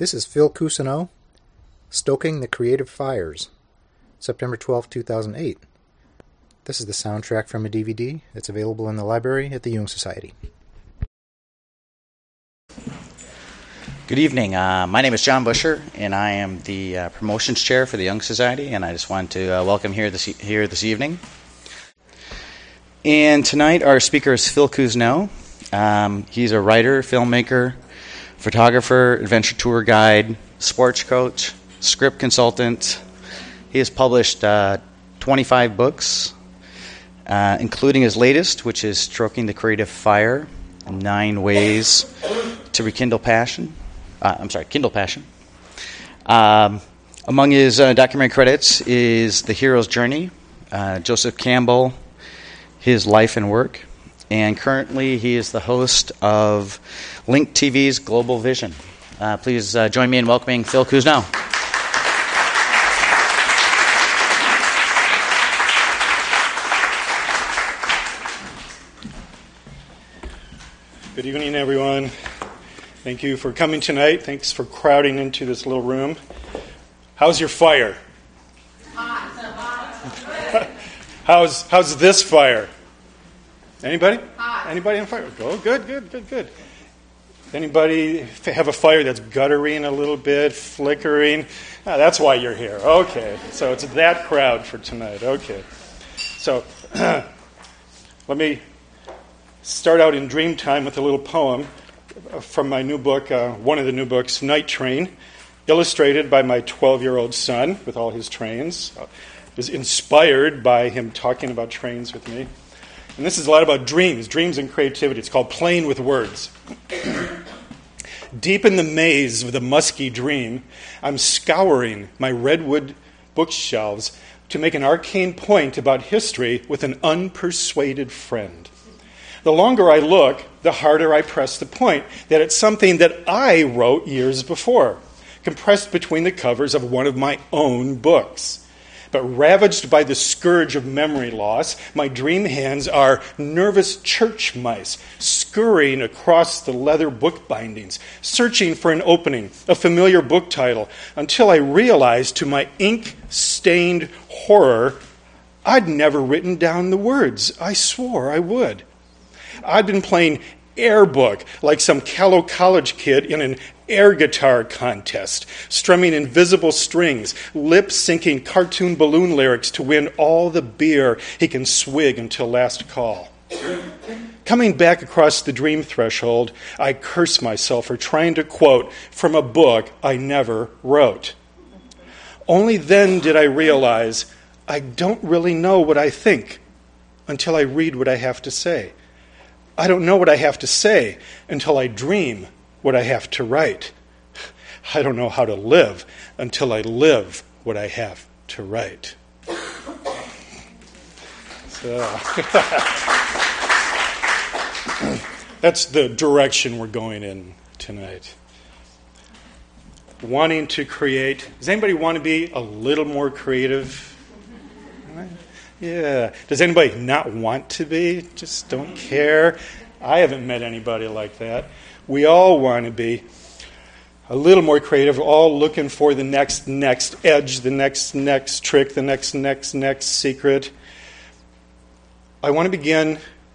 This is Phil Cousineau, Stoking the Creative Fires, September 12, 2008. This is the soundtrack from a DVD that's available in the library at the Jung Society. Good evening. My name is John Busher, and I am the promotions chair for the Jung Society, and I just wanted to welcome here this evening. And tonight our speaker is Phil Cousineau. He's a writer, filmmaker, photographer, adventure tour guide, sports coach, script consultant. He has published 25 books, including his latest, which is Stoking the Creative Fire, 9 Ways to Rekindle Passion. Kindle Passion. Among his documentary credits is The Hero's Journey, Joseph Campbell, His Life and Work, and currently he is the host of Link TV's Global Vision. Please join me in welcoming Phil Cousineau. Good evening, everyone. Thank you for coming tonight. Thanks for crowding into this little room. How's your fire? How's this fire? Anybody? Anybody on fire? Oh, good. Anybody have a fire that's guttering a little bit, flickering? That's why you're here. Okay, so it's that crowd for tonight. Okay, so let me start out in dream time with a little poem from my new book, one of the new books, Night Train, illustrated by my 12-year-old son with all his trains. It was inspired by him talking about trains with me. And this is a lot about dreams and creativity. It's called Playing with Words. Deep in the maze of the musky dream, I'm scouring my redwood bookshelves to make an arcane point about history with an unpersuaded friend. The longer I look, the harder I press the point that it's something that I wrote years before, compressed between the covers of one of my own books. But ravaged by the scourge of memory loss, my dream hands are nervous church mice, scurrying across the leather book bindings, searching for an opening, a familiar book title, until I realized to my ink-stained horror, I'd never written down the words I swore I would. I'd been playing air book like some callow college kid in an air guitar contest, strumming invisible strings, lip-syncing cartoon balloon lyrics to win all the beer he can swig until last call. Coming back across the dream threshold, I curse myself for trying to quote from a book I never wrote. Only then did I realize I don't really know what I think until I read what I have to say. I don't know what I have to say until I dream what I have to write. I don't know how to live until I live what I have to write. So, that's the direction we're going in tonight. Wanting to create. Does anybody want to be a little more creative? Yeah. Does anybody not want to be? Just don't care? I haven't met anybody like that. We all want to be a little more creative, all looking for the next edge, the next trick, the next secret. I want to begin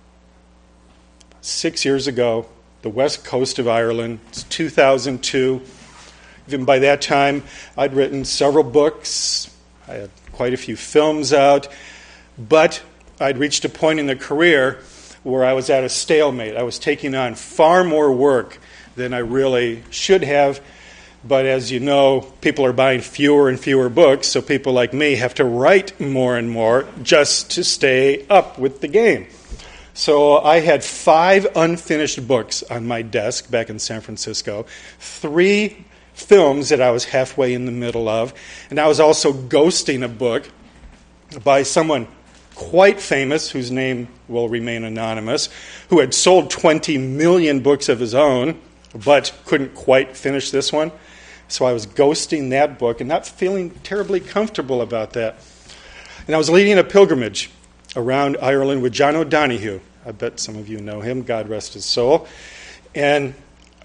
6 years ago, the west coast of Ireland. It's 2002. Even by that time, I'd written several books. I had quite a few films out. But I'd reached a point in the career where I was at a stalemate. I was taking on far more work than I really should have. But as you know, people are buying fewer and fewer books, so people like me have to write more and more just to stay up with the game. So I had 5 unfinished books on my desk back in San Francisco, 3 films that I was halfway in the middle of, and I was also ghosting a book by someone quite famous, whose name will remain anonymous, who had sold 20 million books of his own, but couldn't quite finish this one. So I was ghosting that book and not feeling terribly comfortable about that. And I was leading a pilgrimage around Ireland with John O'Donohue. I bet some of you know him, God rest his soul. And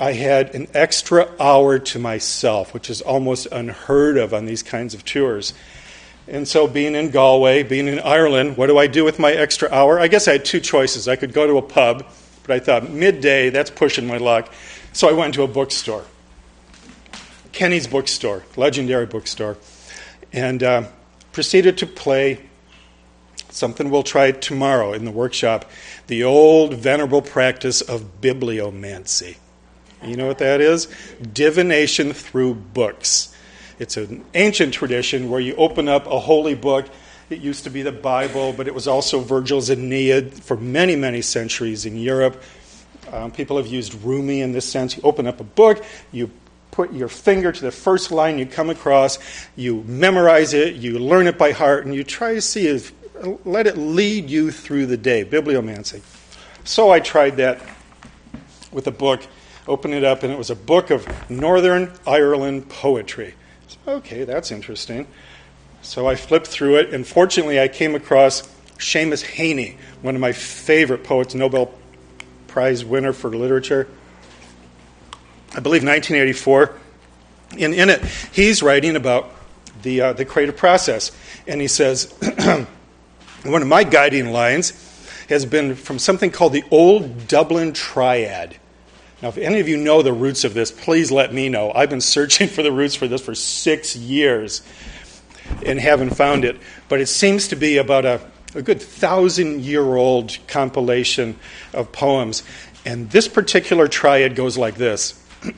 I had an extra hour to myself, which is almost unheard of on these kinds of tours. And so being in Galway, being in Ireland, what do I do with my extra hour? I guess I had two choices. I could go to a pub, but I thought midday, that's pushing my luck. So I went to a bookstore, Kenny's bookstore, legendary bookstore, and proceeded to play something we'll try tomorrow in the workshop, the old venerable practice of bibliomancy. You know what that is? Divination through books. It's an ancient tradition where you open up a holy book. It used to be the Bible, but it was also Virgil's Aeneid for many, many centuries in Europe. People have used Rumi in this sense. You open up a book, you put your finger to the first line you come across, you memorize it, you learn it by heart, and you try to see if let it lead you through the day, bibliomancy. So I tried that with a book, opened it up, and it was a book of Northern Ireland poetry. So, okay, that's interesting. So I flipped through it, and fortunately I came across Seamus Heaney, one of my favorite poets, Nobel Prize winner for literature, I believe 1984. And in it, he's writing about the creative process. And he says, one of my guiding lines has been from something called the Old Dublin Triad. Now, if any of you know the roots of this, please let me know. I've been searching for the roots for this for 6 years and haven't found it. But it seems to be about a good 1,000-year-old compilation of poems. And this particular triad goes like this.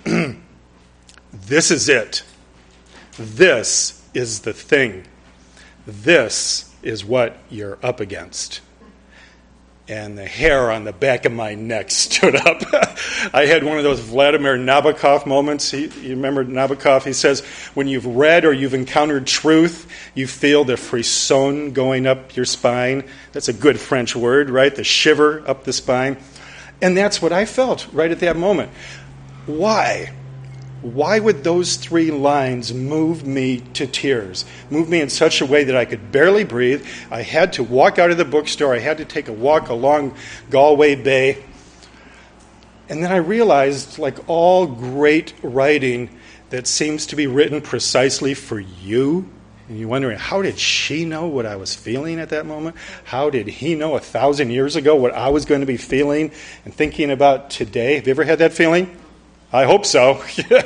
This is it. This is the thing. This is what you're up against. And the hair on the back of my neck stood up. I had one of those Vladimir Nabokov moments. You remember Nabokov? He says, when you've read or you've encountered truth, you feel the frisson going up your spine. That's a good French word, right? The shiver up the spine. And that's what I felt right at that moment. Why? Why would those 3 lines move me to tears? Move me in such a way that I could barely breathe. I had to walk out of the bookstore. I had to take a walk along Galway Bay. And then I realized, like all great writing that seems to be written precisely for you, and you're wondering, how did she know what I was feeling at that moment? How did he know 1,000 years ago what I was going to be feeling and thinking about today? Have you ever had that feeling? I hope so.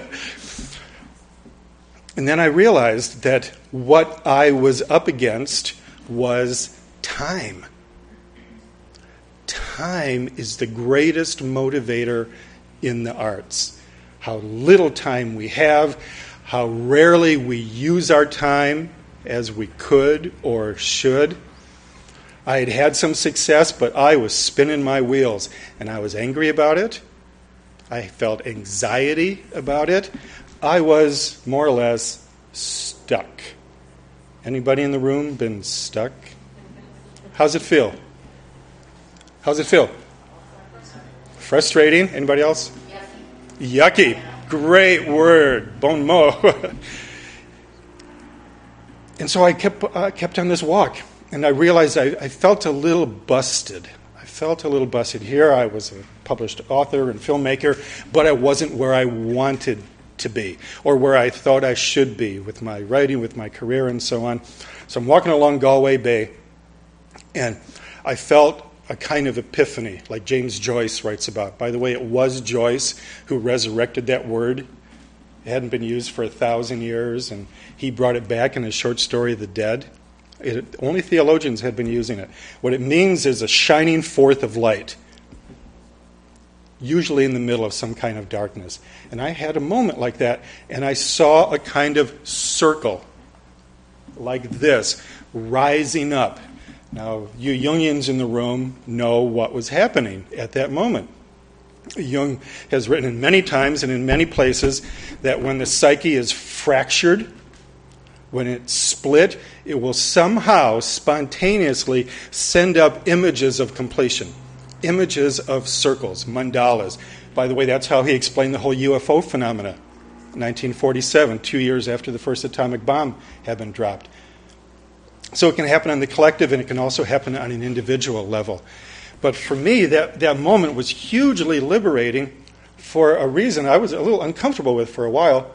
And then I realized that what I was up against was time. Time is the greatest motivator in the arts. How little time we have, how rarely we use our time as we could or should. I had had some success, but I was spinning my wheels, and I was angry about it. I felt anxiety about it. I was more or less stuck. Anybody in the room been stuck? How's it feel? How's it feel? Frustrating. Anybody else? Yucky. Great word. Bon mot. And so I kept on this walk, and I realized I felt a little busted. Here I was a published author and filmmaker, but I wasn't where I wanted to be or where I thought I should be with my writing, with my career, and so on. So I'm walking along Galway Bay, and I felt a kind of epiphany, like James Joyce writes about. By the way, it was Joyce who resurrected that word. It hadn't been used for 1,000 years, and he brought it back in his short story, The Dead. Only theologians had been using it. What it means is a shining forth of light, usually in the middle of some kind of darkness. And I had a moment like that, and I saw a kind of circle like this, rising up. Now, you Jungians in the room know what was happening at that moment. Jung has written in many times and in many places that when the psyche is fractured, when it's split, it will somehow spontaneously send up images of completion, images of circles, mandalas. By the way, that's how he explained the whole UFO phenomena. 1947, 2 years after the first atomic bomb had been dropped. So it can happen on the collective, and it can also happen on an individual level. But for me, that moment was hugely liberating for a reason I was a little uncomfortable with for a while.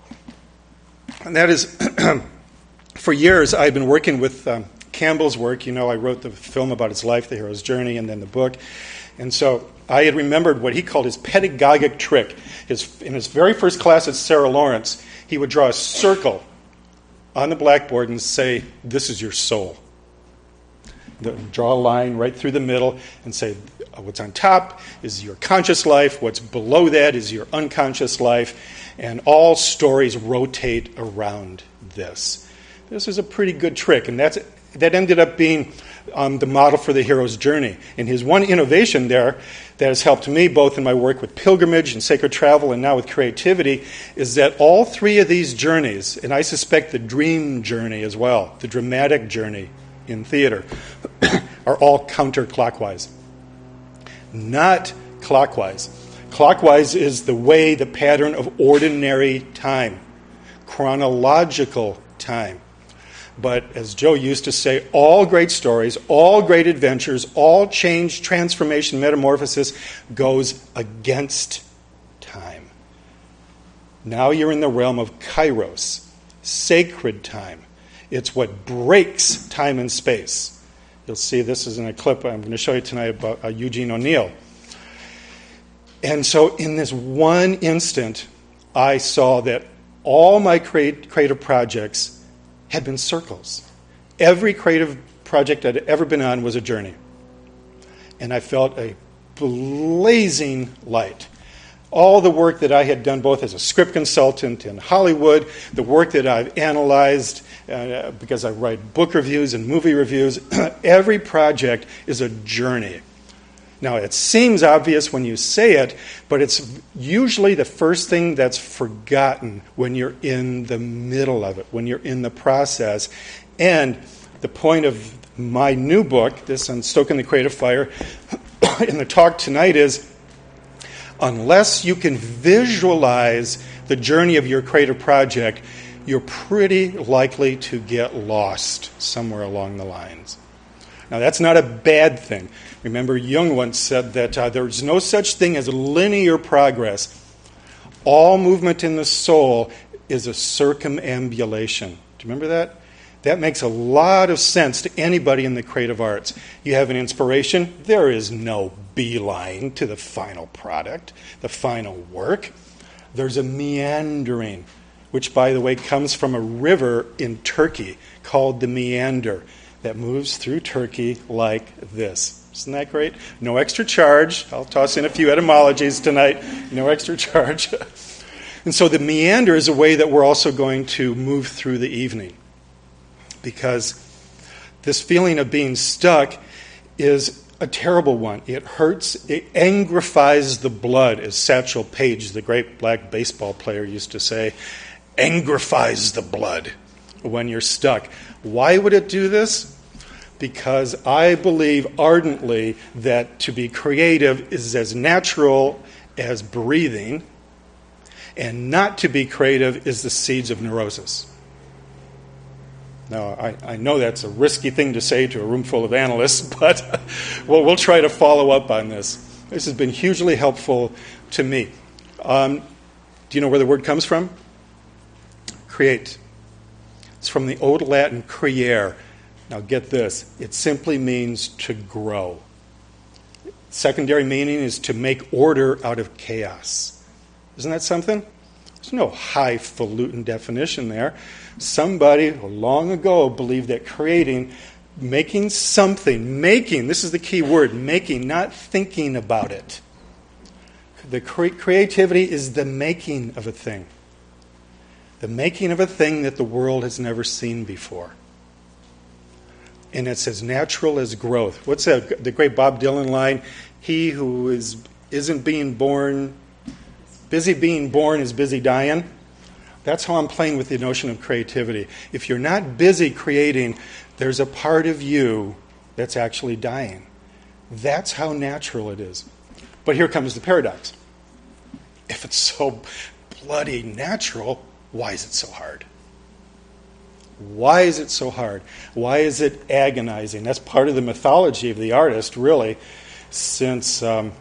And that is, for years I've been working with Campbell's work. I wrote the film about his life, The Hero's Journey, and then the book. And so I had remembered what he called his pedagogic trick. In his very first class at Sarah Lawrence, he would draw a circle on the blackboard and say, "This is your soul." Draw a line right through the middle and say, what's on top is your conscious life, what's below that is your unconscious life, and all stories rotate around this. This is a pretty good trick, and that ended up being the model for the hero's journey. And his one innovation there that has helped me both in my work with pilgrimage and sacred travel and now with creativity is that all three of these journeys, and I suspect the dream journey as well, the dramatic journey in theater, are all counterclockwise, not clockwise. Clockwise is the pattern of ordinary time, chronological time. But as Joe used to say, all great stories, all great adventures, all change, transformation, metamorphosis goes against time. Now you're in the realm of kairos, sacred time. It's what breaks time and space. You'll see this is in a clip I'm going to show you tonight about Eugene O'Neill. And so in this one instant, I saw that all my creative projects had been circles. Every creative project I'd ever been on was a journey. And I felt a blazing light. All the work that I had done both as a script consultant in Hollywood, the work that I've analyzed because I write book reviews and movie reviews, every project is a journey. Now, it seems obvious when you say it, but it's usually the first thing that's forgotten when you're in the middle of it, when you're in the process. And the point of my new book, this on Stoking the Creative Fire, in the talk tonight is, unless you can visualize the journey of your creative project, you're pretty likely to get lost somewhere along the lines. Now, that's not a bad thing. Remember, Jung once said that there's no such thing as linear progress. All movement in the soul is a circumambulation. Do you remember that? That makes a lot of sense to anybody in the creative arts. You have an inspiration. There is no beeline to the final product, the final work. There's a meandering, which, by the way, comes from a river in Turkey called the Meander that moves through Turkey like this. Isn't that great? No extra charge. I'll toss in a few etymologies tonight. No extra charge. And so the meander is a way that we're also going to move through the evening. Because this feeling of being stuck is a terrible one. It hurts. It angrifies the blood, as Satchel Paige, the great black baseball player, used to say. Angrifies the blood when you're stuck. Why would it do this? Because I believe ardently that to be creative is as natural as breathing, and not to be creative is the seeds of neurosis. Now, I know that's a risky thing to say to a room full of analysts, but we'll try to follow up on this. This has been hugely helpful to me. Do you know where the word comes from? Create. It's from the Old Latin creare. Now get this, it simply means to grow. Secondary meaning is to make order out of chaos. Isn't that something? There's no highfalutin definition there. Somebody long ago believed that creating, making something, this is the key word, making, not thinking about it. The creativity is the making of a thing. The making of a thing that the world has never seen before. And it's as natural as growth. What's the great Bob Dylan line? He who isn't being born, busy being born is busy dying. That's how I'm playing with the notion of creativity. If you're not busy creating, there's a part of you that's actually dying. That's how natural it is. But here comes the paradox. If it's so bloody natural, why is it so hard? Why is it so hard? Why is it agonizing? That's part of the mythology of the artist, really, since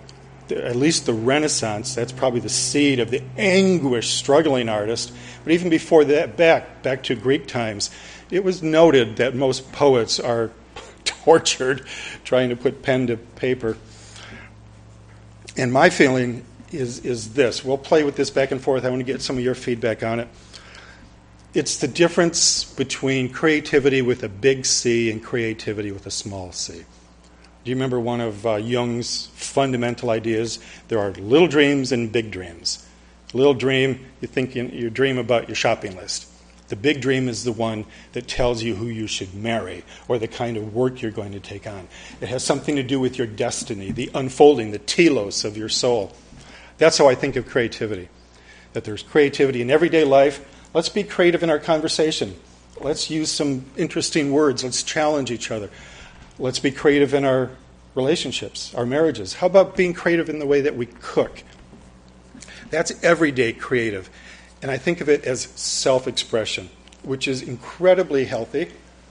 at least the Renaissance, that's probably the seed of the anguished, struggling artist. But even before that, back to Greek times, it was noted that most poets are tortured trying to put pen to paper. And my feeling is this. We'll play with this back and forth. I want to get some of your feedback on it. It's the difference between creativity with a big C and creativity with a small c. Do you remember one of Jung's fundamental ideas? There are little dreams and big dreams. Little dream, you dream about your shopping list. The big dream is the one that tells you who you should marry or the kind of work you're going to take on. It has something to do with your destiny, the unfolding, the telos of your soul. That's how I think of creativity. That there's creativity in everyday life. Let's be creative in our conversation. Let's use some interesting words. Let's challenge each other. Let's be creative in our relationships, our marriages. How about being creative in the way that we cook? That's everyday creative. And I think of it as self-expression, which is incredibly healthy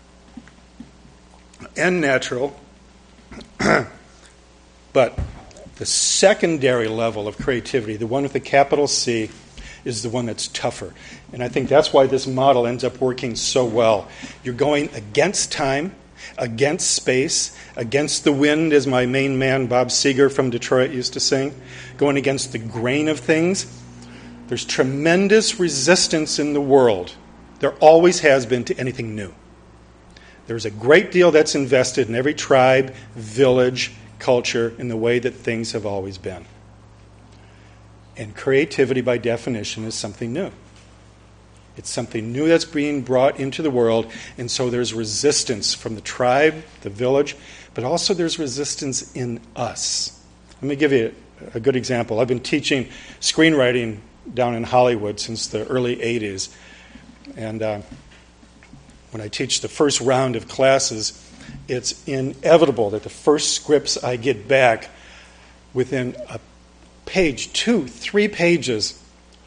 and natural. But the secondary level of creativity, the one with a capital C, is the one that's tougher. And I think that's why this model ends up working so well. You're going against time, against space, against the wind, as my main man Bob Seger from Detroit used to sing, going against the grain of things. There's tremendous resistance in the world. There always has been to anything new. There's a great deal that's invested in every tribe, village, culture in the way that things have always been. And creativity, by definition, is something new. It's something new that's being brought into the world, and so there's resistance from the tribe, the village, but also there's resistance in us. Let me give you a good example. I've been teaching screenwriting down in Hollywood since the early 80s, and when I teach the first round of classes, it's inevitable that the first scripts I get back within a page, 2, 3 pages,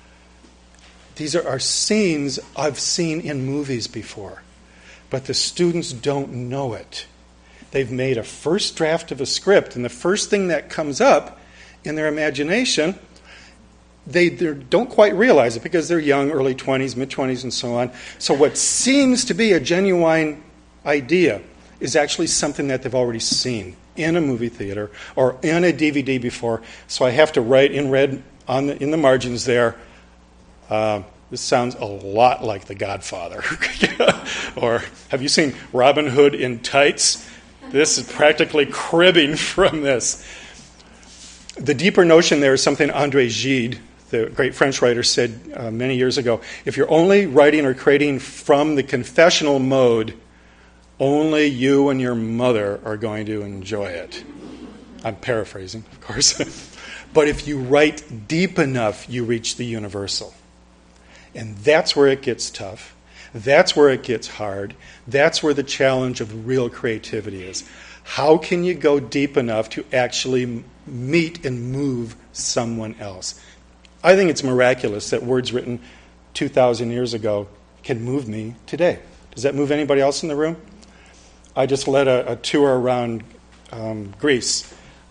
these are scenes I've seen in movies before, but the students don't know it. They've made a first draft of a script, and the first thing that comes up in their imagination, they don't quite realize it because they're young, early 20s, mid-20s, and so on. So what seems to be a genuine idea is actually something that they've already seen in a movie theater or in a DVD before. So I have to write in red in the margins there, this sounds a lot like The Godfather. Or have you seen Robin Hood in tights? This is practically cribbing from this. The deeper notion there is something André Gide, the great French writer, said many years ago. If you're only writing or creating from the confessional mode, only you and your mother are going to enjoy it. I'm paraphrasing, of course. But if you write deep enough, you reach the universal. And that's where it gets tough. That's where it gets hard. That's where the challenge of real creativity is. How can you go deep enough to actually meet and move someone else? I think it's miraculous that words written 2,000 years ago can move me today. Does that move anybody else in the room? I just led a tour around Greece.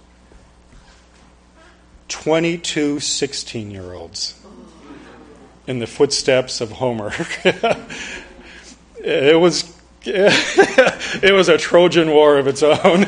22 16-year-olds in the footsteps of Homer. It was a Trojan War of its own,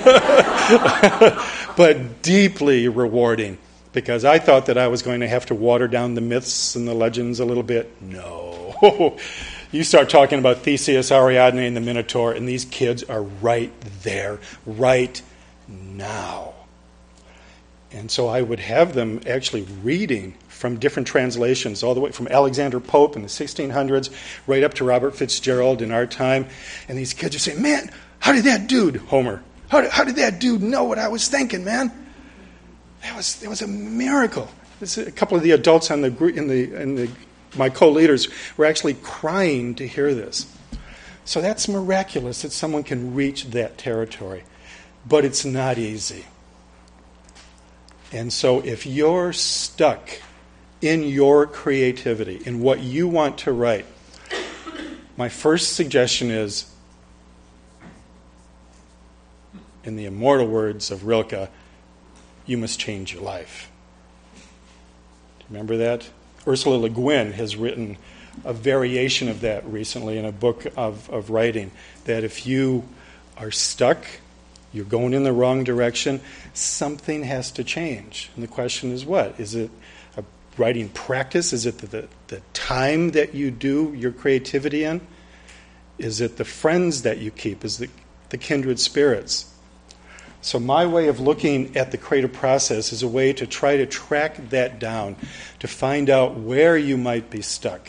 but deeply rewarding, because I thought that I was going to have to water down the myths and the legends a little bit. No. You start talking about Theseus, Ariadne, and the Minotaur, and these kids are right there, right now. And so I would have them actually reading from different translations, all the way from Alexander Pope in the 1600s, right up to Robert Fitzgerald in our time. And these kids are saying, man, how did that dude, Homer, how did that dude know what I was thinking, man? It was a miracle. A couple of the adults in my co-leaders were actually crying to hear this. So that's miraculous that someone can reach that territory. But it's not easy. And so if you're stuck in your creativity, in what you want to write, my first suggestion is, in the immortal words of Rilke, you must change your life. Remember that? Ursula Le Guin has written a variation of that recently in a book of writing, that if you are stuck, you're going in the wrong direction, something has to change. And the question is what? Is it a writing practice? Is it the time that you do your creativity in? Is it the friends that you keep? Is it the kindred spirits? So my way of looking at the creative process is a way to try to track that down, to find out where you might be stuck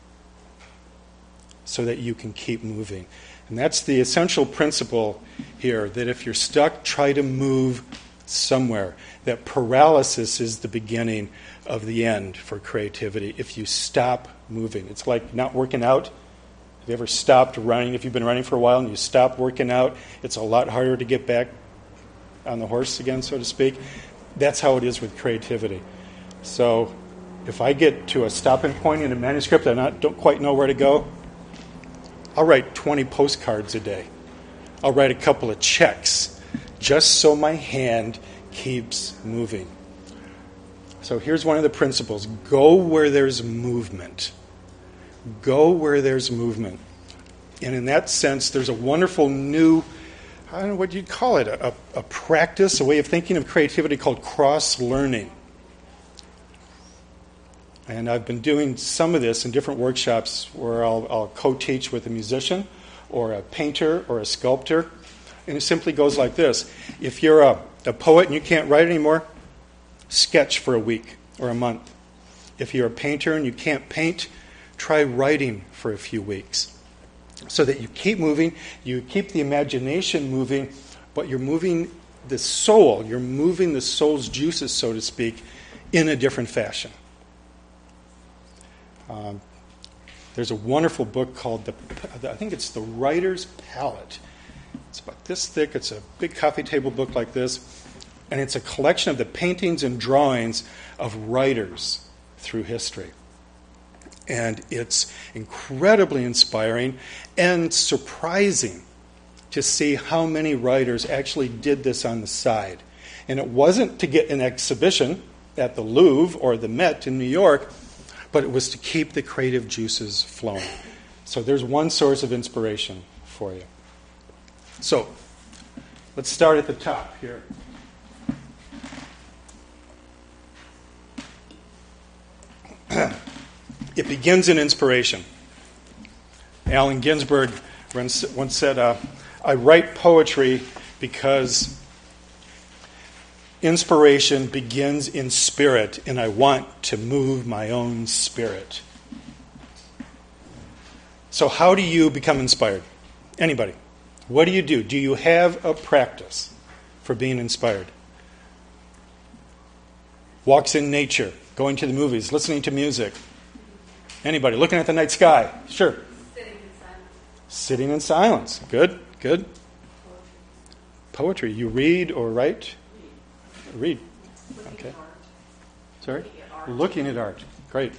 so that you can keep moving. And that's the essential principle here, that if you're stuck, try to move somewhere. That paralysis is the beginning of the end for creativity if you stop moving. It's like not working out. Have you ever stopped running? If you've been running for a while and you stop working out, it's a lot harder to get back on the horse again, so to speak. That's how it is with creativity. So if I get to a stopping point in a manuscript and I don't quite know where to go, I'll write 20 postcards a day. I'll write a couple of checks just so my hand keeps moving. So here's one of the principles. Go where there's movement. Go where there's movement. And in that sense, there's a wonderful new, I don't know what you'd call it, a practice, a way of thinking of creativity called cross-learning. And I've been doing some of this in different workshops where I'll co-teach with a musician or a painter or a sculptor. And it simply goes like this. If you're a poet and you can't write anymore, sketch for a week or a month. If you're a painter and you can't paint, try writing for a few weeks. So that you keep moving, you keep the imagination moving, but you're moving the soul, you're moving the soul's juices, so to speak, in a different fashion. There's a wonderful book called, I think it's The Writer's Palette. It's about this thick, it's a big coffee table book like this, and it's a collection of the paintings and drawings of writers through history. And it's incredibly inspiring and surprising to see how many writers actually did this on the side. And it wasn't to get an exhibition at the Louvre or the Met in New York, but it was to keep the creative juices flowing. So there's one source of inspiration for you. So let's start at the top here. It begins in inspiration. Allen Ginsberg once said, I write poetry because inspiration begins in spirit, and I want to move my own spirit. So how do you become inspired? Anybody? What do you do? Do you have a practice for being inspired? Walks in nature, going to the movies, listening to music. Anybody? Looking at the night sky? Sure. Sitting in silence. Sitting in silence. Good, good. Poetry. You read or write? Read. Looking Okay. at art. Sorry? Looking at art. Looking at art. Great.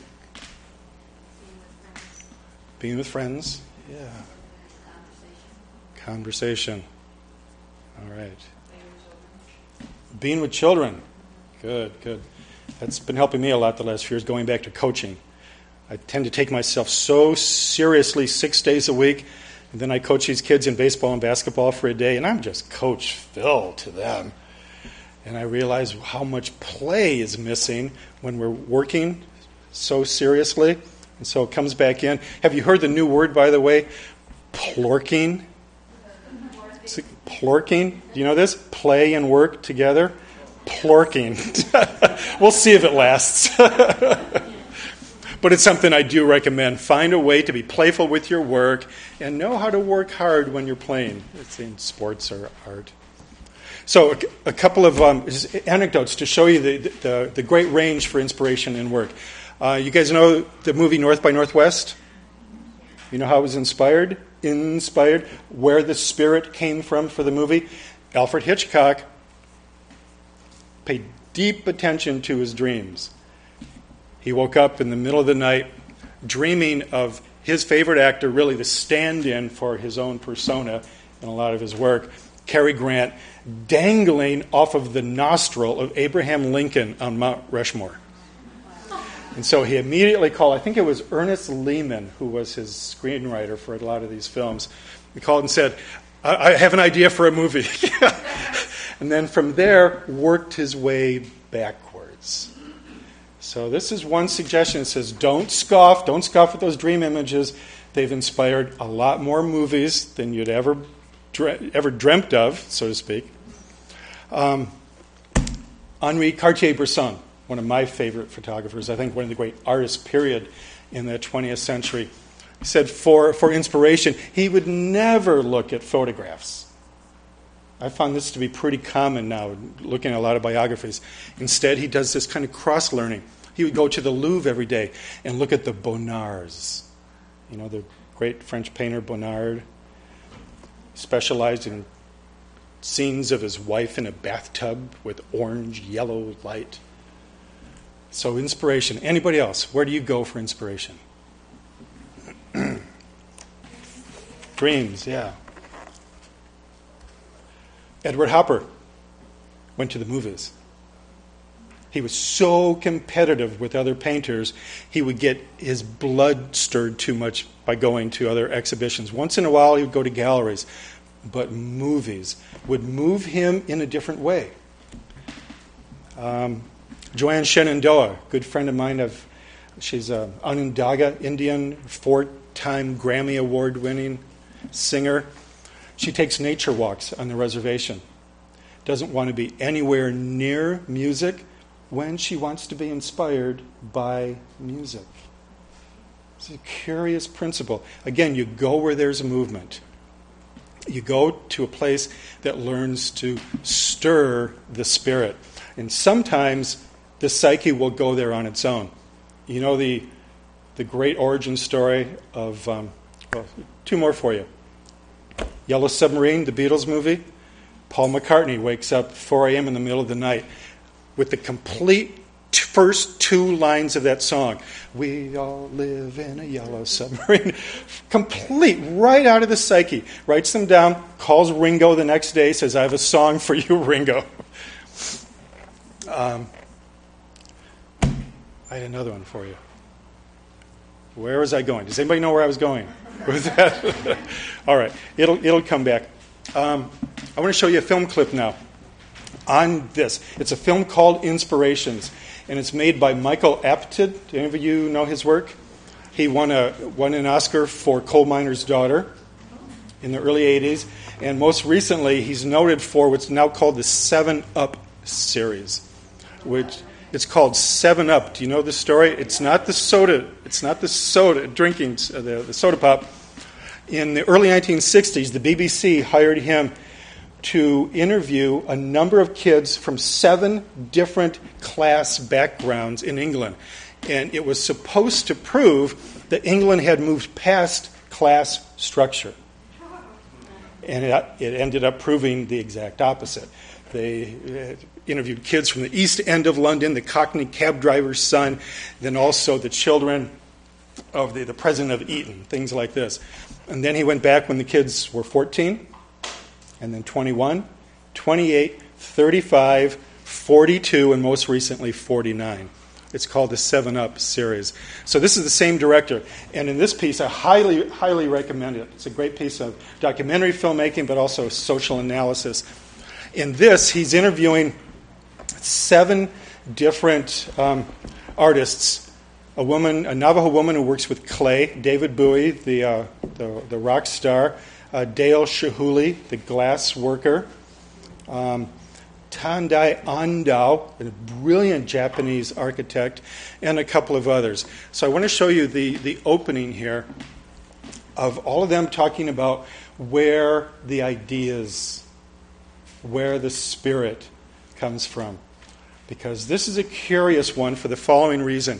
Being with friends. Being with friends. Yeah. Conversation. Conversation. All right. Being with children. Being with children. Good, good. That's been helping me a lot the last few years, going back to coaching. I tend to take myself so seriously 6 days a week, and then I coach these kids in baseball and basketball for a day, and I'm just Coach Phil to them. And I realize how much play is missing when we're working so seriously. And so it comes back in. Have you heard the new word, by the way? Plorking. Plorking. Do you know this? Play and work together. Plorking. We'll see if it lasts. But it's something I do recommend. Find a way to be playful with your work and know how to work hard when you're playing. It's in sports or art. So a couple of anecdotes to show you the great range for inspiration in work. You guys know the movie North by Northwest? You know how it was inspired? Inspired. Where the spirit came from for the movie? Alfred Hitchcock paid deep attention to his dreams. He woke up in the middle of the night dreaming of his favorite actor, really the stand-in for his own persona in a lot of his work. Cary Grant dangling off of the nostril of Abraham Lincoln on Mount Rushmore. And so he immediately called, I think it was Ernest Lehman, who was his screenwriter for a lot of these films. He called and said, I have an idea for a movie. And then from there, worked his way backwards. So this is one suggestion. It says, don't scoff at those dream images. They've inspired a lot more movies than you'd ever dreamt of, so to speak. Henri Cartier-Bresson, one of my favorite photographers, I think one of the great artists, period, in the 20th century, said for inspiration, he would never look at photographs. I found this to be pretty common now, looking at a lot of biographies. Instead, he does this kind of cross-learning. He would go to the Louvre every day and look at the Bonnards. You know, the great French painter Bonnard specialized in scenes of his wife in a bathtub with orange, yellow light. So inspiration. Anybody else? Where do you go for inspiration? Dreams, yeah. Edward Hopper went to the movies. He was so competitive with other painters, he would get his blood stirred too much by going to other exhibitions. Once in a while, he would go to galleries, but movies would move him in a different way. Joanne Shenandoah, good friend of mine, she's an Onondaga Indian, 4-time Grammy Award-winning singer. She takes nature walks on the reservation. Doesn't want to be anywhere near music when she wants to be inspired by music. It's a curious principle. Again, you go where there's a movement. You go to a place that learns to stir the spirit. And sometimes the psyche will go there on its own. You know the great origin story of, two more for you. Yellow Submarine, the Beatles movie. Paul McCartney wakes up 4 a.m. in the middle of the night with the complete first 2 lines of that song. We all live in a yellow submarine. Complete, right out of the psyche. Writes them down, calls Ringo the next day, says, I have a song for you, Ringo. I had another one for you. Where was I going? Does anybody know where I was going with that? All right, it'll come back. I want to show you a film clip now on this. It's a film called Inspirations, and it's made by Michael Apted. Do any of you know his work? He won an Oscar for Coal Miner's Daughter in the early 80s, and most recently he's noted for what's now called the 7 Up series, which it's called 7 Up. Do you know the story? It's not the soda. It's not the soda drinking the soda pop. In the early 1960s, the BBC hired him to interview a number of kids from 7 different class backgrounds in England. And it was supposed to prove that England had moved past class structure. And it ended up proving the exact opposite. They interviewed kids from the East End of London, the Cockney cab driver's son, then also the children of the president of Eton, things like this. And then he went back when the kids were 14, and then 21, 28, 35, 42, and most recently 49. It's called the 7 Up series. So this is the same director. And in this piece, I highly, highly recommend it. It's a great piece of documentary filmmaking, but also social analysis. In this, he's interviewing 7 different artists. A Navajo woman who works with clay, David Bowie, the rock star, Dale Chihuly, the glass worker, Tandai Andao, a brilliant Japanese architect, and a couple of others. So I want to show you the opening here of all of them talking about where the ideas, where the spirit comes from. Because this is a curious one for the following reason.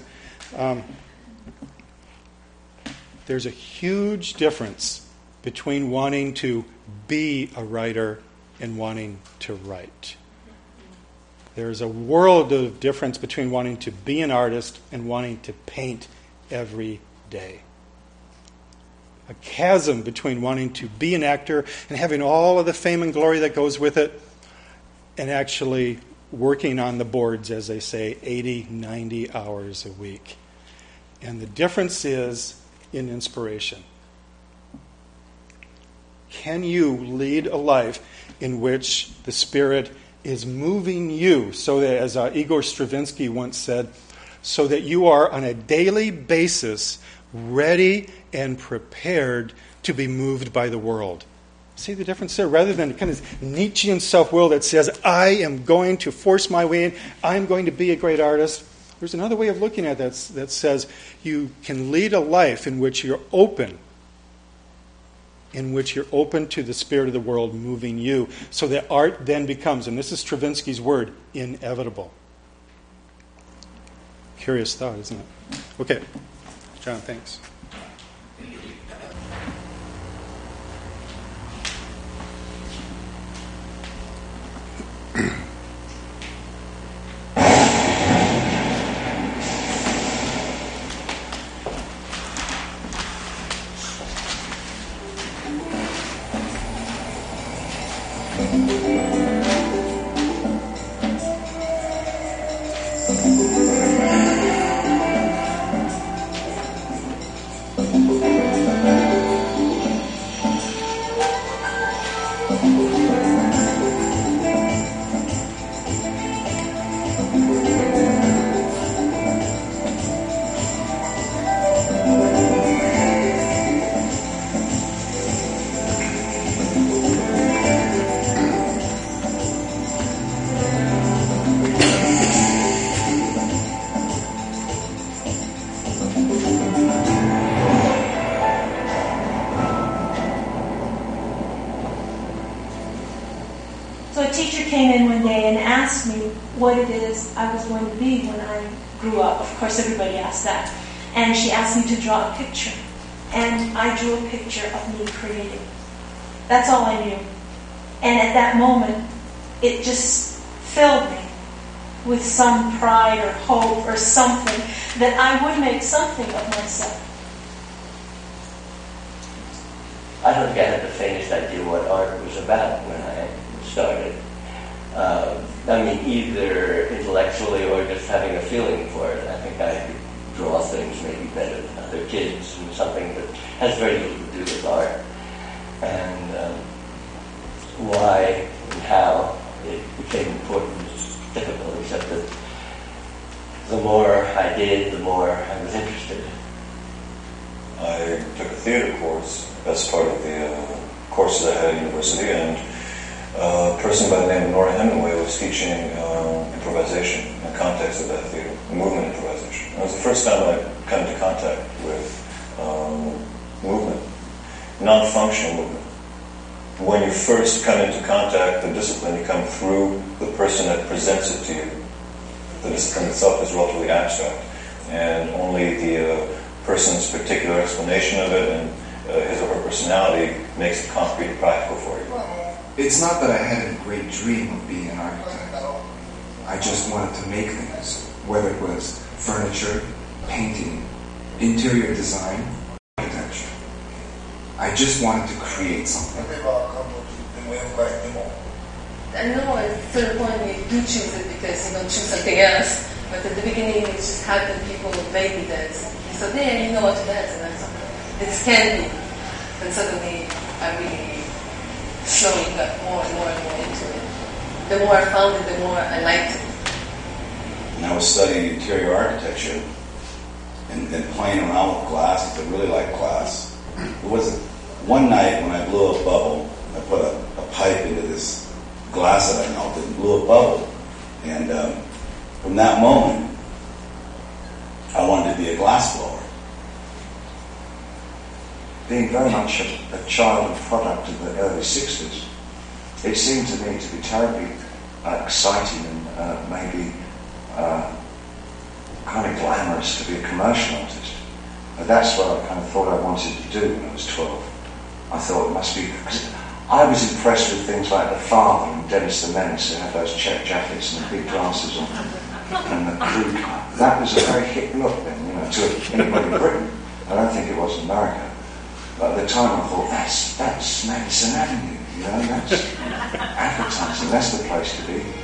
There's a huge difference between wanting to be a writer and wanting to write. There's a world of difference between wanting to be an artist and wanting to paint every day. a chasm between wanting to be an actor and having all of the fame and glory that goes with it, and actually working on the boards, as they say, 80, 90 hours a week. And the difference is in inspiration. Can you lead a life in which the Spirit is moving you so that, as Igor Stravinsky once said, so that you are on a daily basis ready and prepared to be moved by the world? See the difference there? Rather than kind of Nietzschean self-will that says, I am going to force my way in, I'm going to be a great artist. There's another way of looking at that that says you can lead a life in which you're open, to the spirit of the world moving you, so that art then becomes, and this is Stravinsky's word, inevitable. Curious thought, isn't it? Okay. John, thanks. What it is I was going to be when I grew up. Of course, everybody asked that. And she asked me to draw a picture. And I drew a picture of me creating. That's all I knew. And at that moment, it just filled me with some pride or hope or something that I would make something of myself. I don't think I had the faintest idea what art was about when I started. Either intellectually or just having a feeling for it. I think I could draw things maybe better than other kids, and something that has very little to do with art. And why and how it became important is difficult, except that the more I did, the more I was interested. I took a theater course as part of the courses I had at university, and a person by the name of Nora Hemingway was teaching improvisation in the context of that theater, movement improvisation. It was the first time I come into contact with movement, non-functional movement. When you first come into contact with the discipline, you come through the person that presents it to you. The discipline itself is relatively abstract, and only the person's particular explanation of it and his or her personality makes it concrete and practical for you. It's not that I had a great dream of being an architect. I just wanted to make things, whether it was furniture, painting, interior design, architecture. I just wanted to create something. I know at a certain point you do choose it because you don't choose something else. But at the beginning it just happened, people made me dance. So there, you know what to dance, and that's okay. It's candy. And suddenly I really slowly got more and more and more into it. The more I found it, the more I liked it. And I was studying interior architecture and then playing around with glass. I really liked glass. It was one night when I blew a bubble. I put a pipe into this glass that I melted and blew a bubble. And from that moment, I wanted to be a glass blower. Being very much a child and product of the early 60s, it seemed to me to be terribly exciting and maybe kind of glamorous to be a commercial artist. But that's what I kind of thought I wanted to do when I was 12. I thought it must be, because I was impressed with things like The Father and Dennis the Menace, who had those check jackets and the big glasses on, and the crude. That was a very hip look then, to anybody in Britain. I don't think it was in America. But at the time I thought, that's Madison Avenue, you know, that's advertising, that's the place to be.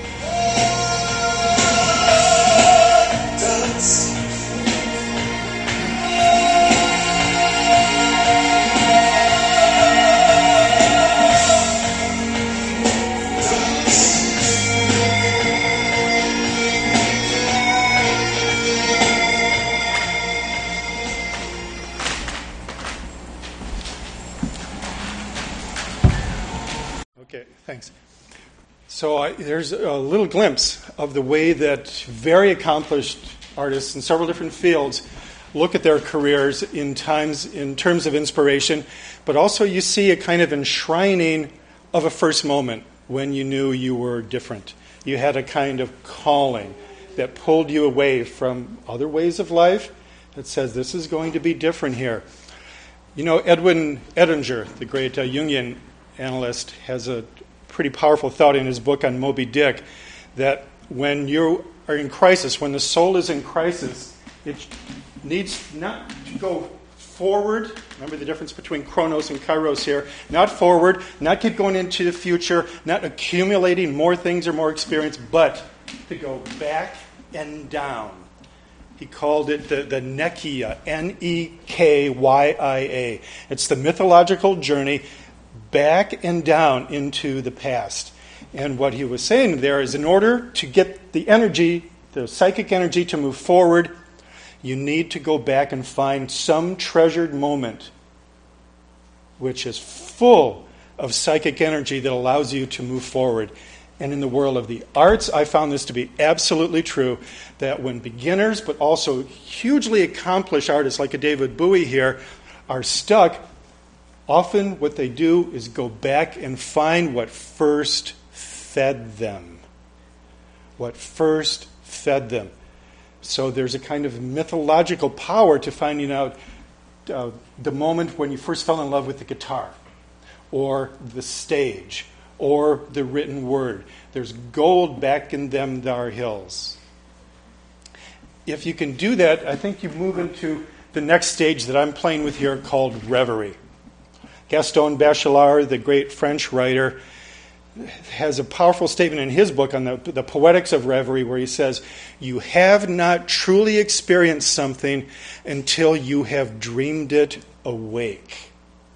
Okay, thanks. So there's a little glimpse of the way that very accomplished artists in several different fields look at their careers in terms of inspiration, but also you see a kind of enshrining of a first moment when you knew you were different. You had a kind of calling that pulled you away from other ways of life that says this is going to be different here. You know, Edwin Edinger, the great Jungian analyst, has a pretty powerful thought in his book on Moby Dick that when you are in crisis, when the soul is in crisis, it needs not to go forward. Remember the difference between chronos and kairos here. Not forward, not keep going into the future, not accumulating more things or more experience, but to go back and down. He called it the Nekya, Nekya. It's the mythological journey back and down into the past. And what he was saying there is in order to get the energy, the psychic energy to move forward, you need to go back and find some treasured moment which is full of psychic energy that allows you to move forward. And in the world of the arts, I found this to be absolutely true, that when beginners, but also hugely accomplished artists like a David Bowie here, are stuck, often what they do is go back and find what first fed them. What first fed them. So there's a kind of mythological power to finding out the moment when you first fell in love with the guitar, or the stage, or the written word. There's gold back in them thar hills. If you can do that, I think you move into the next stage that I'm playing with here called reverie. Gaston Bachelard, the great French writer, has a powerful statement in his book on the poetics of reverie where he says, you have not truly experienced something until you have dreamed it awake.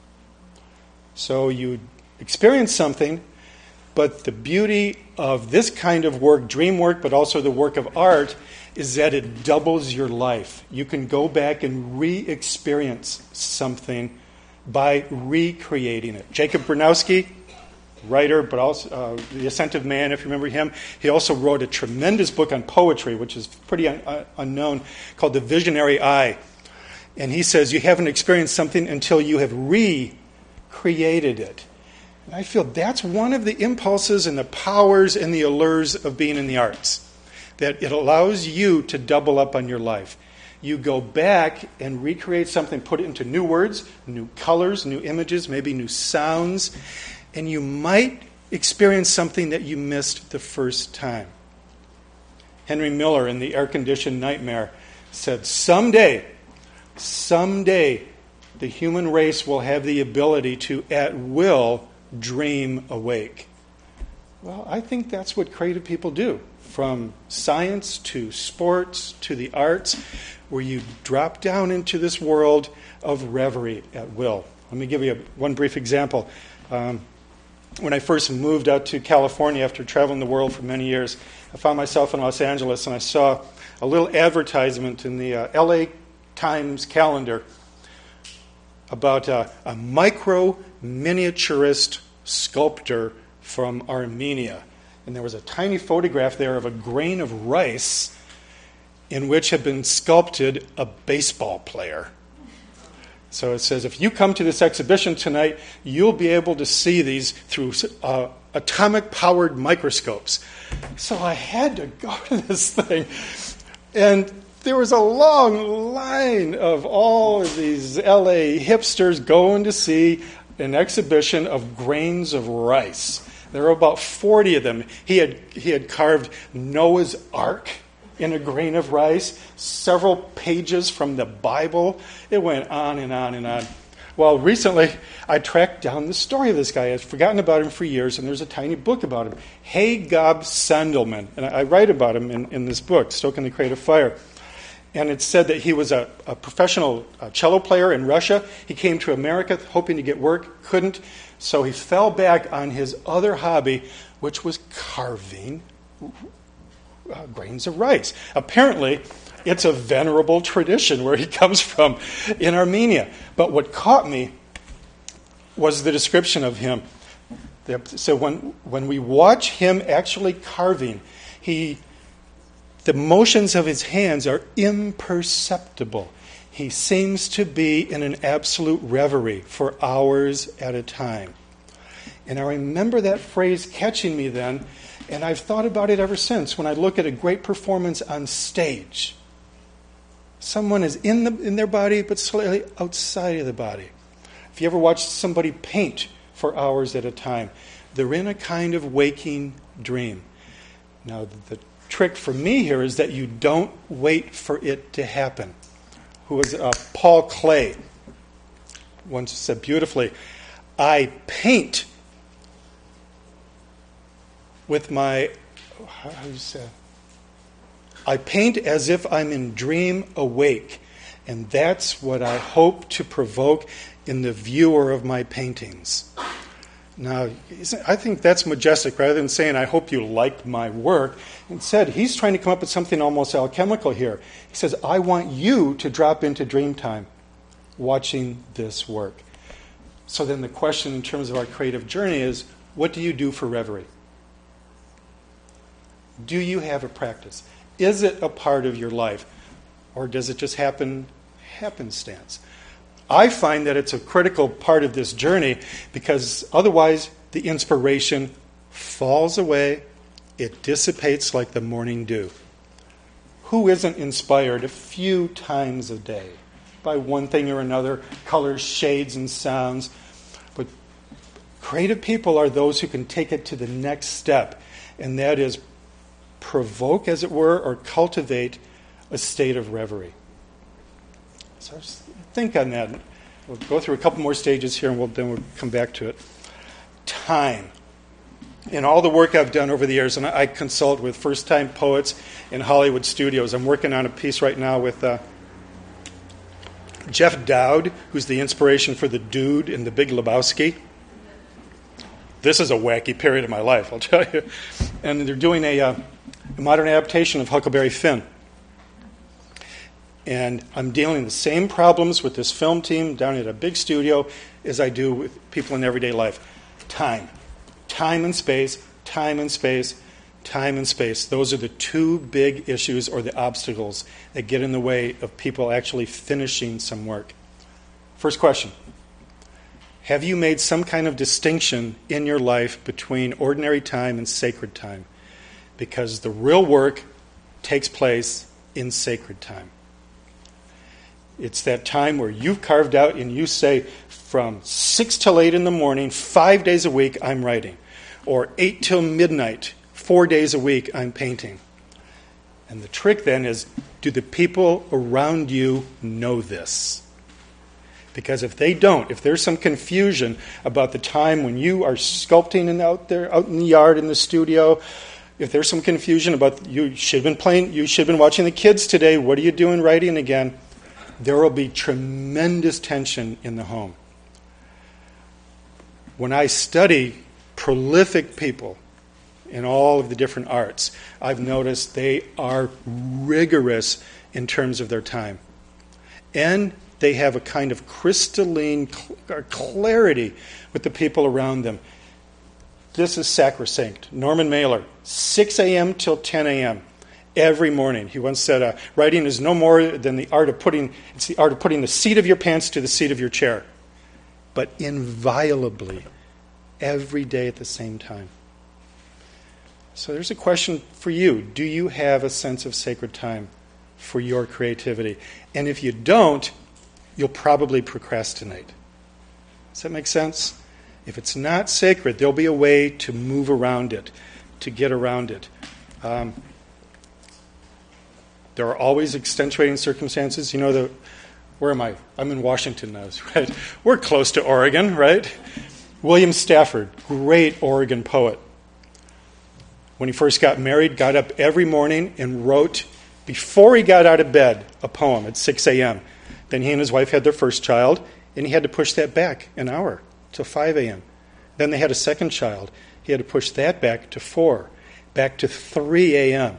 So you experience something, but the beauty of this kind of work, dream work, but also the work of art, is that it doubles your life. You can go back and re-experience something by recreating it. Jacob Bronowski, writer, but also The Ascent of Man, if you remember him, he also wrote a tremendous book on poetry, which is pretty unknown, called The Visionary Eye. And he says you haven't experienced something until you have recreated it. And I feel that's one of the impulses and the powers and the allures of being in the arts, that it allows you to double up on your life. You go back and recreate something, put it into new words, new colors, new images, maybe new sounds, and you might experience something that you missed the first time. Henry Miller in The Air-Conditioned Nightmare said, someday, the human race will have the ability to, at will, dream awake. Well, I think that's what creative people do, from science to sports to the arts, where you drop down into this world of reverie at will. Let me give you one brief example. When I first moved out to California after traveling the world for many years, I found myself in Los Angeles and I saw a little advertisement in the LA Times calendar about a micro-miniaturist sculptor from Armenia. And there was a tiny photograph there of a grain of rice in which had been sculpted a baseball player. So it says, if you come to this exhibition tonight, you'll be able to see these through atomic-powered microscopes. So I had to go to this thing. And there was a long line of all of these LA hipsters going to see an exhibition of grains of rice. There were about 40 of them. He had carved Noah's Ark in a grain of rice, several pages from the Bible. It went on and on and on. Well, recently I tracked down the story of this guy. I'd forgotten about him for years, and there's a tiny book about him. Hagob Sandelman. And I write about him in this book, Stoking the Creative Fire. And it said that he was a professional cello player in Russia. He came to America hoping to get work, couldn't. So he fell back on his other hobby, which was carving grains of rice. Apparently, it's a venerable tradition where he comes from in Armenia. But what caught me was the description of him. So when we watch him actually carving, the motions of his hands are imperceptible. He seems to be in an absolute reverie for hours at a time. And I remember that phrase catching me then, and I've thought about it ever since when I look at a great performance on stage. Someone is in their body, but slightly outside of the body. If you ever watch somebody paint for hours at a time, they're in a kind of waking dream. Now, the trick for me here is that you don't wait for it to happen. Who was Paul Klee once said beautifully, I paint with my, how do you say? I paint as if I'm in dream awake, and that's what I hope to provoke in the viewer of my paintings. Now, I think that's majestic. Rather than saying, I hope you like my work, instead, he's trying to come up with something almost alchemical here. He says, I want you to drop into dream time watching this work. So then the question in terms of our creative journey is, what do you do for reverie? Do you have a practice? Is it a part of your life? Or does it just happen happenstance? I find that it's a critical part of this journey because otherwise the inspiration falls away, it dissipates like the morning dew. Who isn't inspired a few times a day by one thing or another, colors, shades, and sounds? But creative people are those who can take it to the next step, and that is provoke, as it were, or cultivate a state of reverie. So think on that. We'll go through a couple more stages here, and then we'll come back to it. Time. In all the work I've done over the years, and I consult with first-time poets in Hollywood studios. I'm working on a piece right now with Jeff Dowd, who's the inspiration for the dude in The Big Lebowski. This is a wacky period of my life, I'll tell you. And they're doing a modern adaptation of Huckleberry Finn. And I'm dealing the same problems with this film team down at a big studio as I do with people in everyday life. Time. Time and space, time and space, time and space. Those are the two big issues or the obstacles that get in the way of people actually finishing some work. First question. Have you made some kind of distinction in your life between ordinary time and sacred time? Because the real work takes place in sacred time. It's that time where you've carved out and you say, from 6 till 8 in the morning, 5 days a week, I'm writing. Or 8 till midnight, 4 days a week, I'm painting. And the trick then is, do the people around you know this? Because if they don't, if there's some confusion about the time when you are sculpting and out there, out in the yard, in the studio, if there's some confusion about you should have been playing, you should have been watching the kids today, what are you doing writing again? There will be tremendous tension in the home. When I study prolific people in all of the different arts, I've noticed they are rigorous in terms of their time. And they have a kind of crystalline clarity with the people around them. This is sacrosanct. Norman Mailer, 6 a.m. till 10 a.m. every morning. He once said, writing is no more than the art of putting the seat of your pants to the seat of your chair. But inviolably, every day at the same time. So there's a question for you. Do you have a sense of sacred time for your creativity? And if you don't, you'll probably procrastinate. Does that make sense? If it's not sacred, there'll be a way to move around it, to get around it. There are always extenuating circumstances. You know, Where am I? I'm in Washington now, right? We're close to Oregon, right? William Stafford, great Oregon poet. When he first got married, got up every morning and wrote, before he got out of bed, a poem at 6 a.m. Then he and his wife had their first child, and he had to push that back an hour till 5 a.m. Then they had a second child. He had to push that back to 4, back to 3 a.m.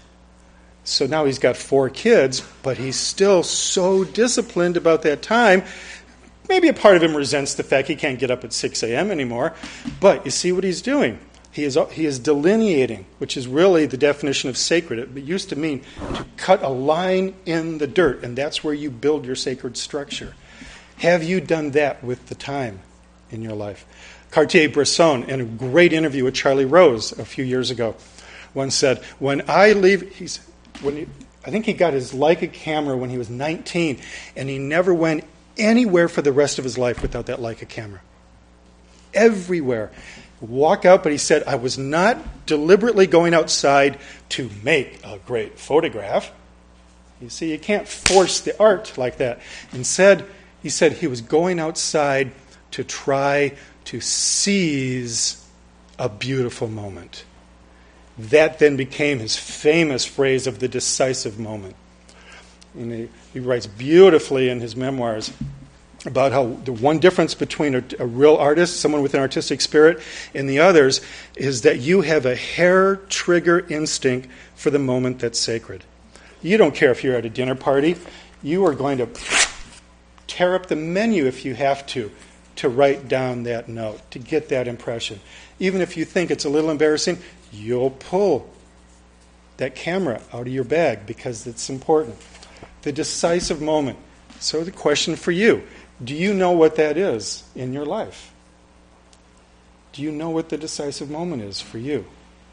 So now he's got 4 kids, but he's still so disciplined about that time. Maybe a part of him resents the fact he can't get up at 6 a.m. anymore. But you see what he's doing. He is delineating, which is really the definition of sacred. It used to mean to cut a line in the dirt, and that's where you build your sacred structure. Have you done that with the time in your life? Cartier-Bresson, in a great interview with Charlie Rose a few years ago, once said, when I leave, I think he got his Leica camera when he was 19, and he never went anywhere for the rest of his life without that Leica camera. Everywhere. Walk out, but he said, I was not deliberately going outside to make a great photograph. You see, you can't force the art like that. Instead, he said he was going outside to try to seize a beautiful moment. That then became his famous phrase of the decisive moment. And he writes beautifully in his memoirs about how the one difference between a real artist, someone with an artistic spirit, and the others is that you have a hair trigger instinct for the moment that's sacred. You don't care if you're at a dinner party. You are going to tear up the menu if you have to write down that note, to get that impression. Even if you think it's a little embarrassing, you'll pull that camera out of your bag because it's important. The decisive moment. So the question for you, do you know what that is in your life? Do you know what the decisive moment is for you?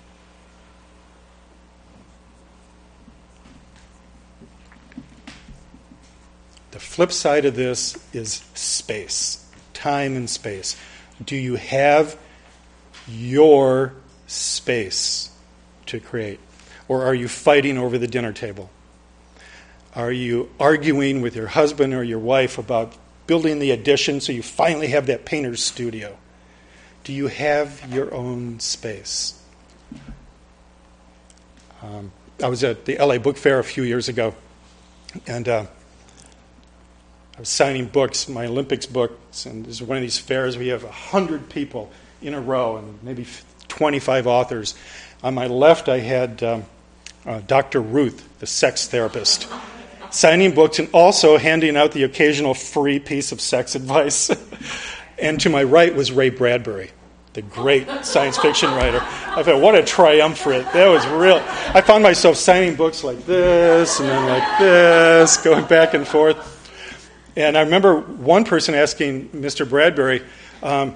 The flip side of this is space, time and space. Do you have your space to create? Or are you fighting over the dinner table? Are you arguing with your husband or your wife about building the addition so you finally have that painter's studio? Do you have your own space? I was at the LA Book Fair a few years ago, and I was signing books, my Olympics books, and this is one of these fairs where you have 100 people in a row and maybe 25 authors. On my left, I had Dr. Ruth, the sex therapist, signing books and also handing out the occasional free piece of sex advice. And to my right was Ray Bradbury, the great science fiction writer. I thought, what a triumvirate. That was real. I found myself signing books like this and then like this, going back and forth. And I remember one person asking Mr. Bradbury, do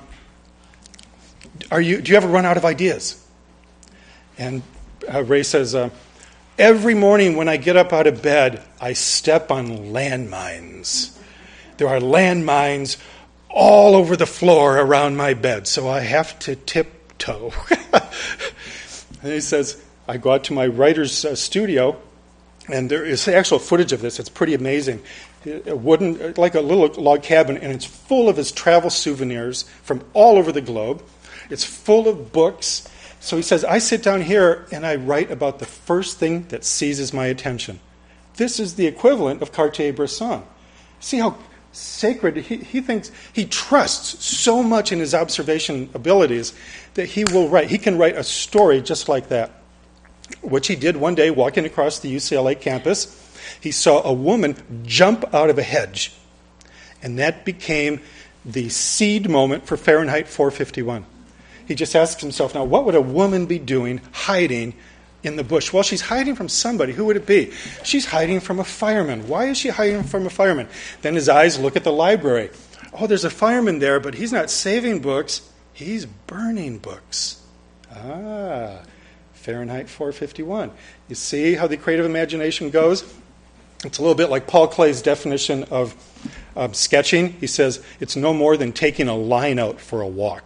you ever run out of ideas? And Ray says, every morning when I get up out of bed, I step on landmines. There are landmines all over the floor around my bed, so I have to tiptoe. And he says, I go out to my writer's studio, and there is actual footage of this. It's pretty amazing. A wooden, like a little log cabin, and it's full of his travel souvenirs from all over the globe. It's full of books. So he says, I sit down here and I write about the first thing that seizes my attention. This is the equivalent of Cartier-Bresson. See how sacred he thinks, he trusts so much in his observation abilities that he will write. He can write a story just like that, which he did one day walking across the UCLA campus. He saw a woman jump out of a hedge, and that became the seed moment for Fahrenheit 451. He just asks himself, now, what would a woman be doing hiding in the bush? Well, she's hiding from somebody. Who would it be? She's hiding from a fireman. Why is she hiding from a fireman? Then his eyes look at the library. Oh, there's a fireman there, but he's not saving books. He's burning books. Fahrenheit 451. You see how the creative imagination goes? It's a little bit like Paul Klay's definition of sketching. He says, it's no more than taking a line out for a walk.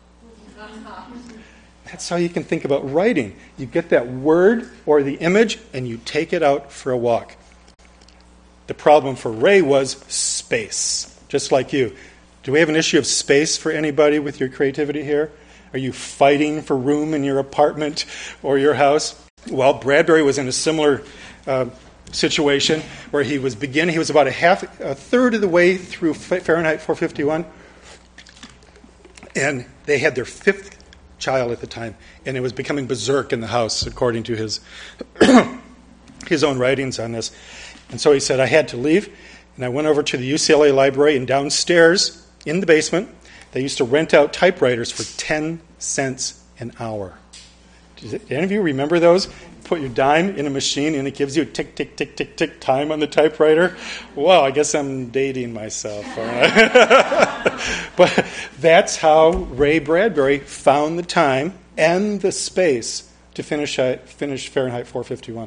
That's how you can think about writing. You get that word or the image and you take it out for a walk. The problem for Ray was space, just like you. Do we have an issue of space for anybody with your creativity here? Are you fighting for room in your apartment or your house? Well, Bradbury was in a similar situation where he was about a third of the way through Fahrenheit 451, and they had their 5th child at the time, and it was becoming berserk in the house, according to his his own writings on this. And so he said, I had to leave, and I went over to the UCLA library, and downstairs in the basement, they used to rent out typewriters for 10 cents an hour. Do any of you remember those? Put your dime in a machine and it gives you tick, tick, tick, tick, tick time on the typewriter. Wow, I guess I'm dating myself. But that's how Ray Bradbury found the time and the space to finish Fahrenheit 451.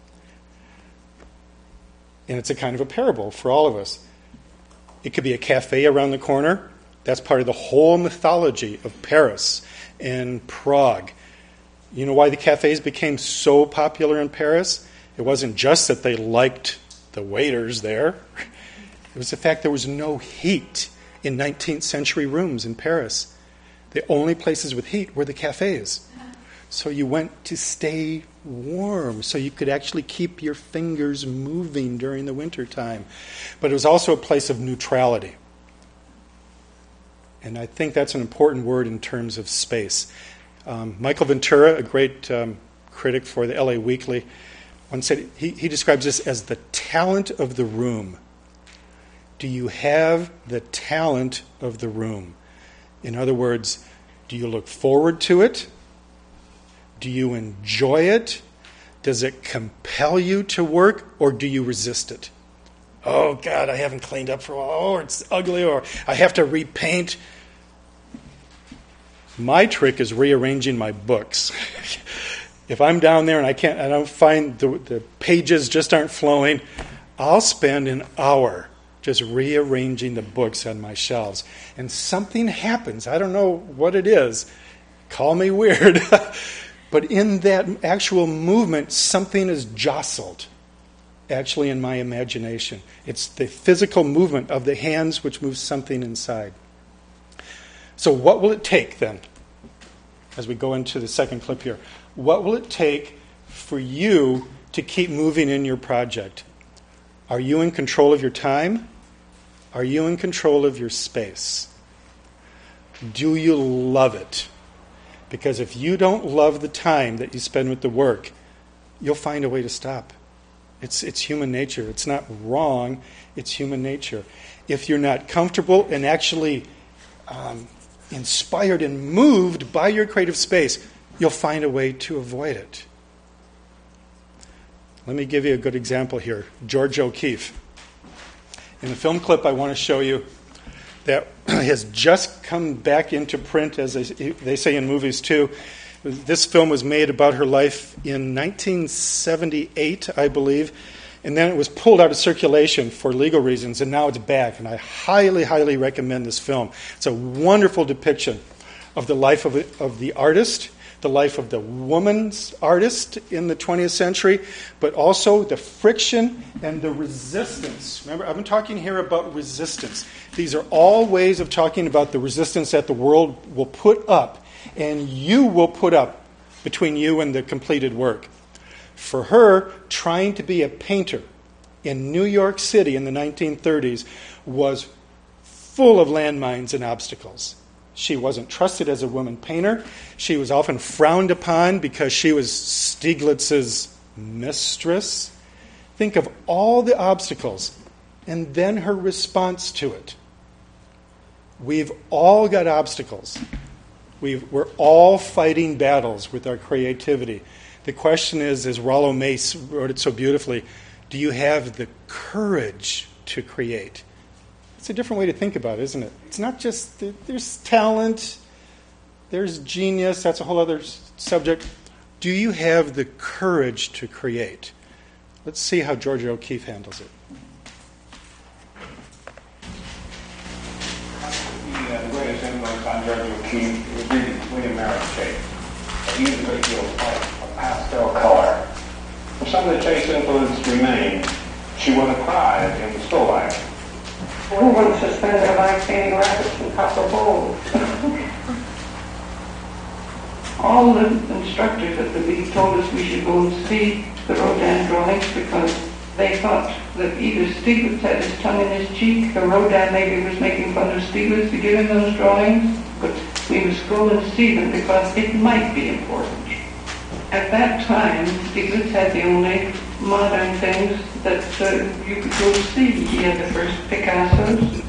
And it's a kind of a parable for all of us. It could be a cafe around the corner. That's part of the whole mythology of Paris and Prague. You know why the cafes became so popular in Paris? It wasn't just that they liked the waiters there. It was the fact there was no heat in 19th century rooms in Paris. The only places with heat were the cafes. So you went to stay warm, so you could actually keep your fingers moving during the winter time. But it was also a place of neutrality. And I think that's an important word in terms of space. Michael Ventura, a great critic for the LA Weekly, once said he describes this as the talent of the room. Do you have the talent of the room? In other words, do you look forward to it? Do you enjoy it? Does it compel you to work, or do you resist it? Oh, God, I haven't cleaned up for a while. Oh, it's ugly, or I have to repaint. My trick is rearranging my books. If I'm down there and I don't find the pages just aren't flowing, I'll spend an hour just rearranging the books on my shelves. And something happens. I don't know what it is. Call me weird. But in that actual movement, something is jostled, actually, in my imagination. It's the physical movement of the hands which moves something inside. So what will it take, then, as we go into the second clip here? What will it take for you to keep moving in your project? Are you in control of your time? Are you in control of your space? Do you love it? Because if you don't love the time that you spend with the work, you'll find a way to stop. It's human nature. It's not wrong. It's human nature. If you're not comfortable and actually inspired and moved by your creative space, you'll find a way to avoid it. Let me give you a good example here. George O'Keeffe. In the film clip I want to show you that has just come back into print, as they say in movies too. This film was made about her life in 1978, I believe, and then it was pulled out of circulation for legal reasons, and now it's back, and I highly, highly recommend this film. It's a wonderful depiction of the life of the artist, the life of the woman's artist in the 20th century, but also the friction and the resistance. Remember, I've been talking here about resistance. These are all ways of talking about the resistance that the world will put up, and you will put up between you and the completed work. For her, trying to be a painter in New York City in the 1930s was full of landmines and obstacles. She wasn't trusted as a woman painter. She was often frowned upon because she was Stieglitz's mistress. Think of all the obstacles and then her response to it. We've all got obstacles. We're all fighting battles with our creativity. The question is, as Rollo Mace wrote it so beautifully, do you have the courage to create? It's a different way to think about it, isn't it? It's not just, there's talent, there's genius, that's a whole other subject. Do you have the courage to create? Let's see how Georgia O'Keeffe handles it. The greatest influence on Georgia O'Keeffe was reading William Merritt Chase. He used a great deal of pastel color. But some of the Chase influence remained. she would have cried in the still life. We once suspended her life painting rabbits in copper bowls. All the instructors at the league told us we should go and see the Rodin drawings because they thought that either Stieglitz had his tongue in his cheek or Rodin maybe was making fun of Stieglitz to give him those drawings, but we must go and see them because it might be important. At that time, Stieglitz had the only modern things that you could go see. He had the first Picassos.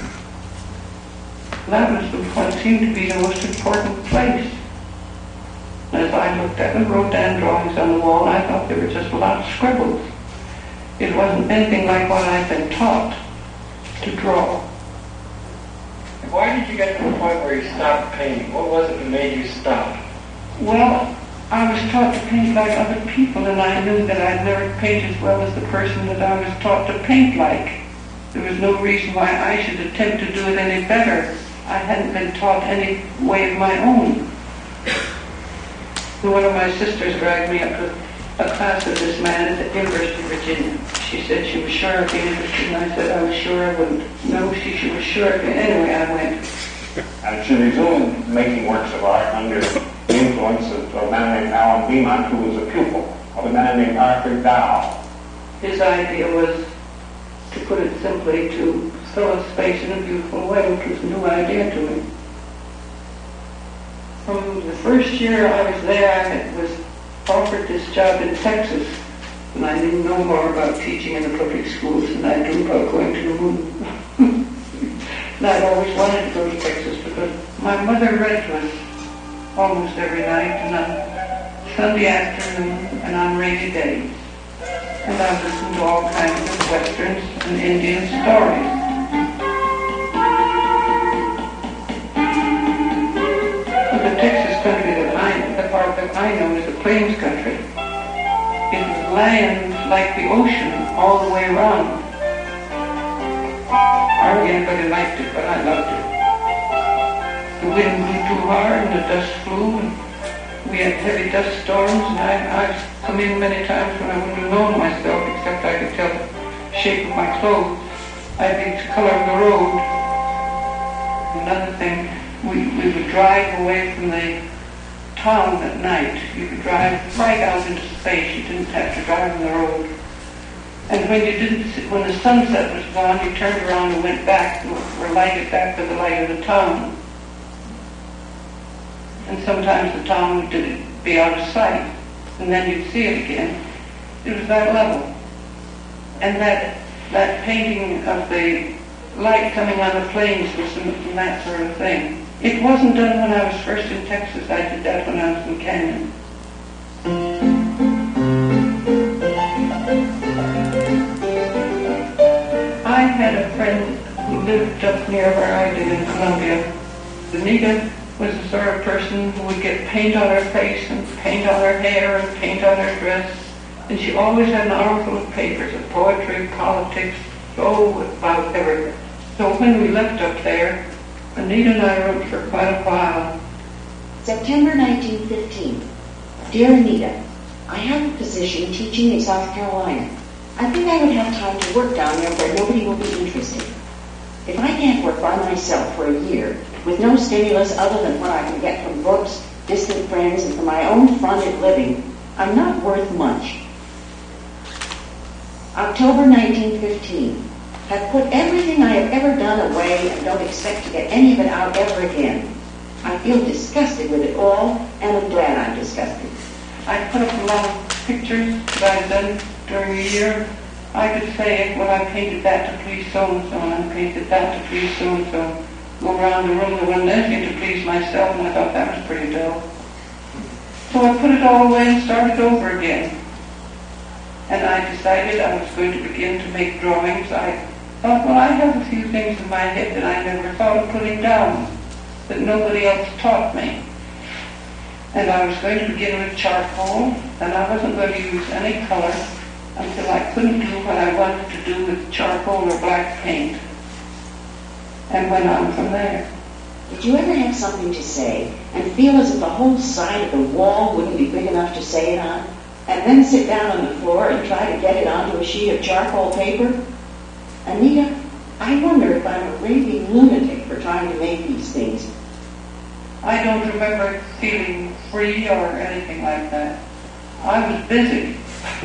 That was what seemed to be the most important place. As I looked at the Rodin drawings on the wall, I thought they were just a lot of scribbles. It wasn't anything like what I'd been taught to draw. Why did you get to the point where you stopped painting? What was it that made you stop? Well, I was taught to paint like other people, and I knew that I'd never paint as well as the person that I was taught to paint like. There was no reason why I should attempt to do it any better. I hadn't been taught any way of my own. One of my sisters dragged me up to a class of this man at the University of Virginia. She said she was sure I'd be interested, and I said I was sure I wouldn't. No, she was sure I'd be. Anyway, I went. And she resumed making works of art under the influence of a man named Alan Beamont, who was a pupil of a man named Arthur Dow. His idea was, to put it simply, to fill a space in a beautiful way, which was a new idea to me. From the first year I was there, I was offered this job in Texas, and I didn't know more about teaching in the public schools than I do about going to the moon. And I'd always wanted to go to Texas because my mother read to us almost every night, and on Sunday afternoon, and on rainy days. And I listened to all kinds of westerns and Indian stories. The Texas country the part that I know is the plains country. It was land like the ocean all the way around. Hardly anybody liked it, but I loved it. The wind blew too hard and the dust flew, and we had heavy dust storms, and I've come in many times when I wouldn't have known myself, except I could tell the shape of my clothes. I'd be the color of the road. Another thing, we would drive away from the town at night. You could drive right out into space. You didn't have to drive on the road. And when the sunset was gone, you turned around and went back, and were lighted back by the light of the town. And sometimes the town would be out of sight, and then you'd see it again. It was that level. And that painting of the light coming on the plains was from that sort of thing. It wasn't done when I was first in Texas. I did that when I was in Canyon. I had a friend who lived up near where I did in Columbia. Anita was the sort of person who would get paint on her face and paint on her hair and paint on her dress. And she always had an armful of papers of poetry, politics, about everything. So when we left up there, Anita and I wrote for quite a while. September 1915. Dear Anita, I have a position teaching in South Carolina. I think I would have time to work down there where nobody will be interested. If I can't work by myself for a year, with no stimulus other than what I can get from books, distant friends, and from my own fronted living, I'm not worth much. October 1915. Have put everything I have ever done away and don't expect to get any of it out ever again. I feel disgusted with it all, and I'm glad I'm disgusted. I put up a lot of pictures that I've done during the year. I could say, well, I painted that to please so-and-so, and I painted that to please so-and-so. Go around the room, there wasn't anything to please myself, and I thought that was pretty dull. So I put it all away and started over again. And I decided I was going to begin to make drawings. I thought, well, I have a few things in my head that I never thought of putting down, that nobody else taught me. And I was going to begin with charcoal, and I wasn't going to use any color until I couldn't do what I wanted to do with charcoal or black paint. And went on from there. Did you ever have something to say and feel as if the whole side of the wall wouldn't be big enough to say it on? and then sit down on the floor and try to get it onto a sheet of charcoal paper? Anita, I wonder if I'm a raving lunatic for trying to make these things. I don't remember feeling free or anything like that. I was busy.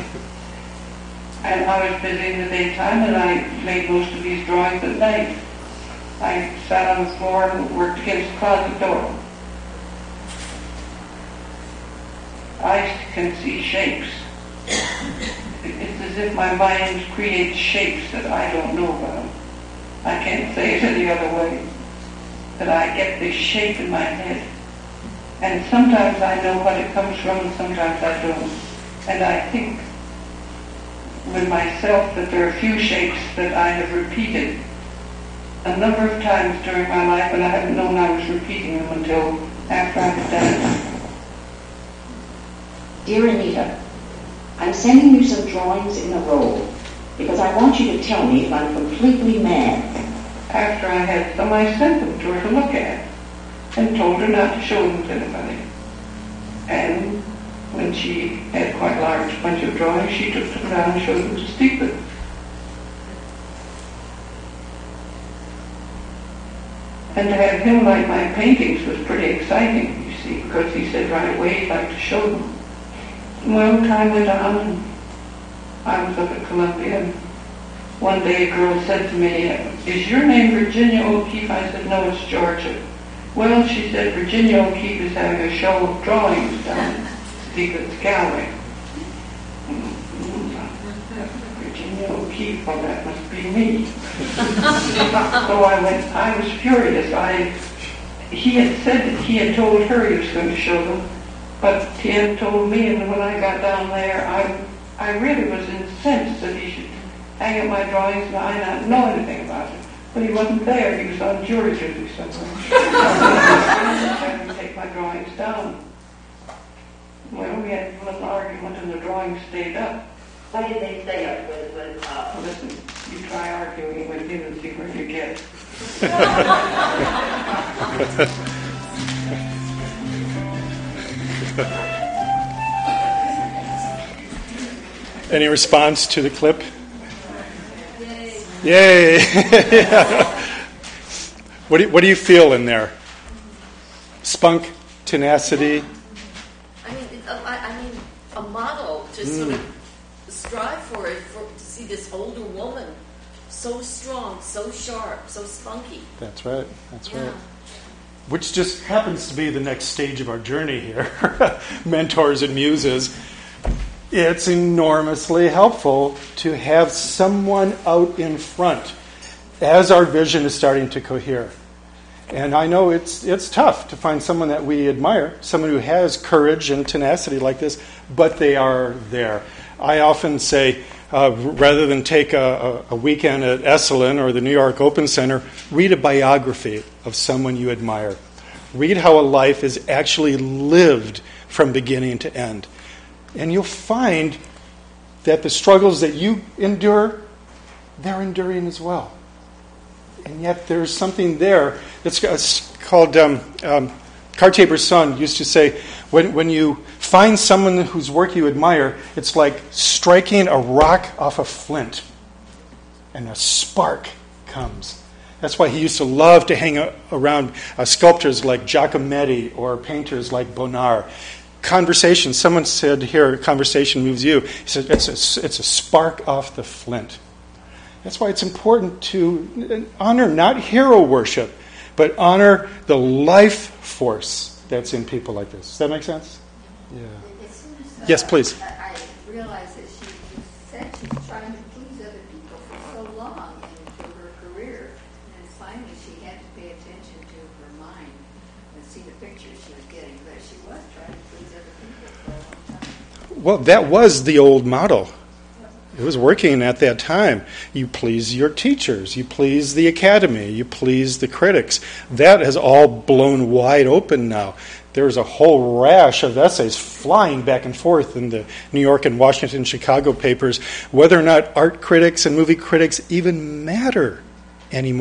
And I was busy in the daytime, and I made most of these drawings at night. I sat on the floor and worked against the closet door. I can see shapes. It's as if my mind creates shapes that I don't know about. I can't say it any other way. That I get this shape in my head. And sometimes I know what it comes from, and sometimes I don't. And I think with myself that there are a few shapes that I have repeated a number of times during my life, and I haven't known I was repeating them until after I was done. Dear Anita, I'm sending you some drawings in a roll because I want you to tell me if I'm completely mad. After I had some, I sent them to her to look at and told her not to show them to anybody. And when she had quite a large bunch of drawings, she took them down and showed them to Stephen. And to have him like my paintings was pretty exciting, you see, because he said right away he'd like to show them. Well, time went on, and I was up at Columbia, and one day a girl said to me, "Is your name Virginia O'Keeffe?" I said, "No, it's Georgia." Well, she said, "Virginia O'Keeffe is having a show of drawings down at Stephen's Gallery." Virginia O'Keeffe, well, that must be me. So I went, I was furious. He had said that he had told her he was going to show them, but he hadn't told me, and when I got down there, I really was incensed that he should hang up my drawings and I not know anything about it. But he wasn't there. He was on jury duty somewhere. I had to take my drawings down. Well, we had a little argument and the drawings stayed up. Why did they stay up with Listen, you try arguing with him and see where you get. Any response to the clip? Yay! Yeah. What do you feel in there? Spunk, tenacity. I mean, a model to sort of strive for it, to see this older woman so strong, so sharp, so spunky. That's right. That's right. Which just happens to be the next stage of our journey here, mentors and muses. It's enormously helpful to have someone out in front as our vision is starting to cohere. And I know it's tough to find someone that we admire, someone who has courage and tenacity like this, but they are there. I often say, rather than take a weekend at Esalen or the New York Open Center, read a biography of someone you admire. Read how a life is actually lived from beginning to end. And you'll find that the struggles that you endure, they're enduring as well. And yet there's something there that's called, Cartier-Bresson used to say, when you find someone whose work you admire, it's like striking a rock off a flint, and a spark comes. That's why he used to love to hang around sculptors like Giacometti or painters like Bonnard. Conversation, someone said here, conversation moves you. He said, it's a spark off the flint. That's why it's important to honor not hero worship, but honor the life force that's in people like this. Does that make sense? Yeah. Yes, please. I realized that she said she's trying to please other people for so long into her career, and then finally she had to pay attention to her mind and see the pictures she was getting. But she was trying to please other people for a long time. Well, that was the old model. It was working at that time. You please your teachers. You please the academy. You please the critics. That has all blown wide open now. There's a whole rash of essays flying back and forth in the New York and Washington, Chicago papers, whether or not art critics and movie critics even matter anymore.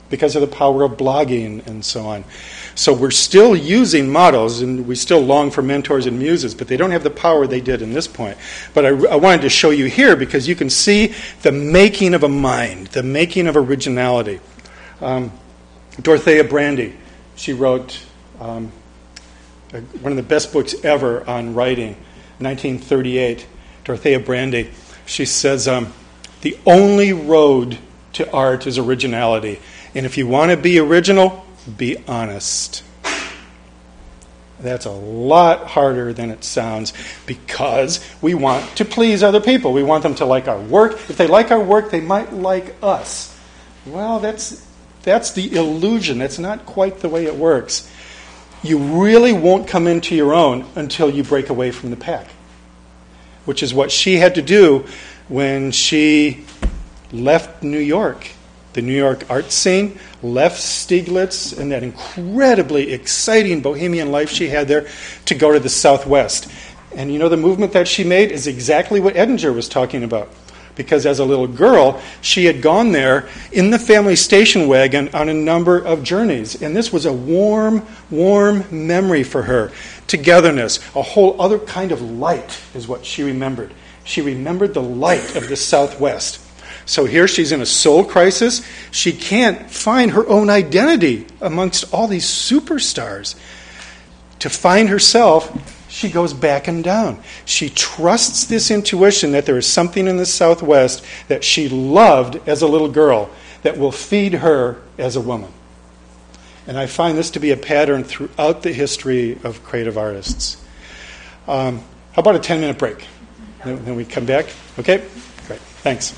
because of the power of blogging and so on. So we're still using models, and we still long for mentors and muses, but they don't have the power they did in this point. But I wanted to show you here because you can see the making of a mind, the making of originality. Dorothea Brandy, she wrote one of the best books ever on writing, 1938. Dorothea Brandy, she says, the only road to art is originality. And if you want to be original, be honest. That's a lot harder than it sounds because we want to please other people. We want them to like our work. If they like our work, they might like us. Well, that's the illusion. That's not quite the way it works. You really won't come into your own until you break away from the pack, which is what she had to do when she left New York. The New York art scene, left Stieglitz and that incredibly exciting bohemian life she had there to go to the Southwest. And you know, the movement that she made is exactly what Edinger was talking about. Because as a little girl, she had gone there in the family station wagon on a number of journeys. And this was a warm, warm memory for her. Togetherness, a whole other kind of light is what she remembered. She remembered the light of the Southwest. So here she's in a soul crisis. She can't find her own identity amongst all these superstars. To find herself, she goes back and down. She trusts this intuition that there is something in the Southwest that she loved as a little girl that will feed her as a woman. And I find this to be a pattern throughout the history of creative artists. How about a 10-minute break? Then we come back? Okay? Great. Thanks.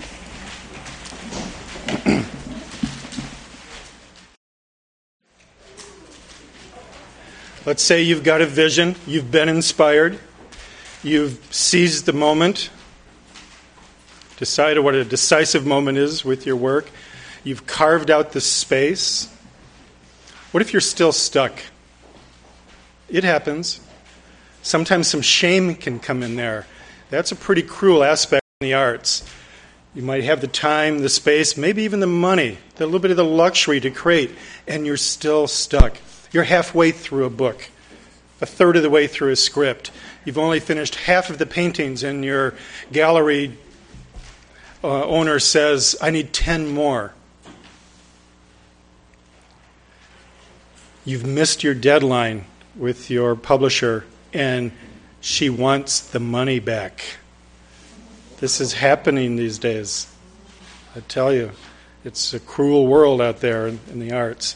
Let's say you've got a vision, you've been inspired, you've seized the moment, decided what a decisive moment is with your work, you've carved out the space. What if you're still stuck? It happens. Sometimes some shame can come in there. That's a pretty cruel aspect in the arts. You might have the time, the space, maybe even the money, a little bit of the luxury to create, and you're still stuck. You're halfway through a book, a third of the way through a script. You've only finished half of the paintings, and your gallery owner says, I need 10 more. You've missed your deadline with your publisher, and she wants the money back. This is happening these days. I tell you, it's a cruel world out there in the arts.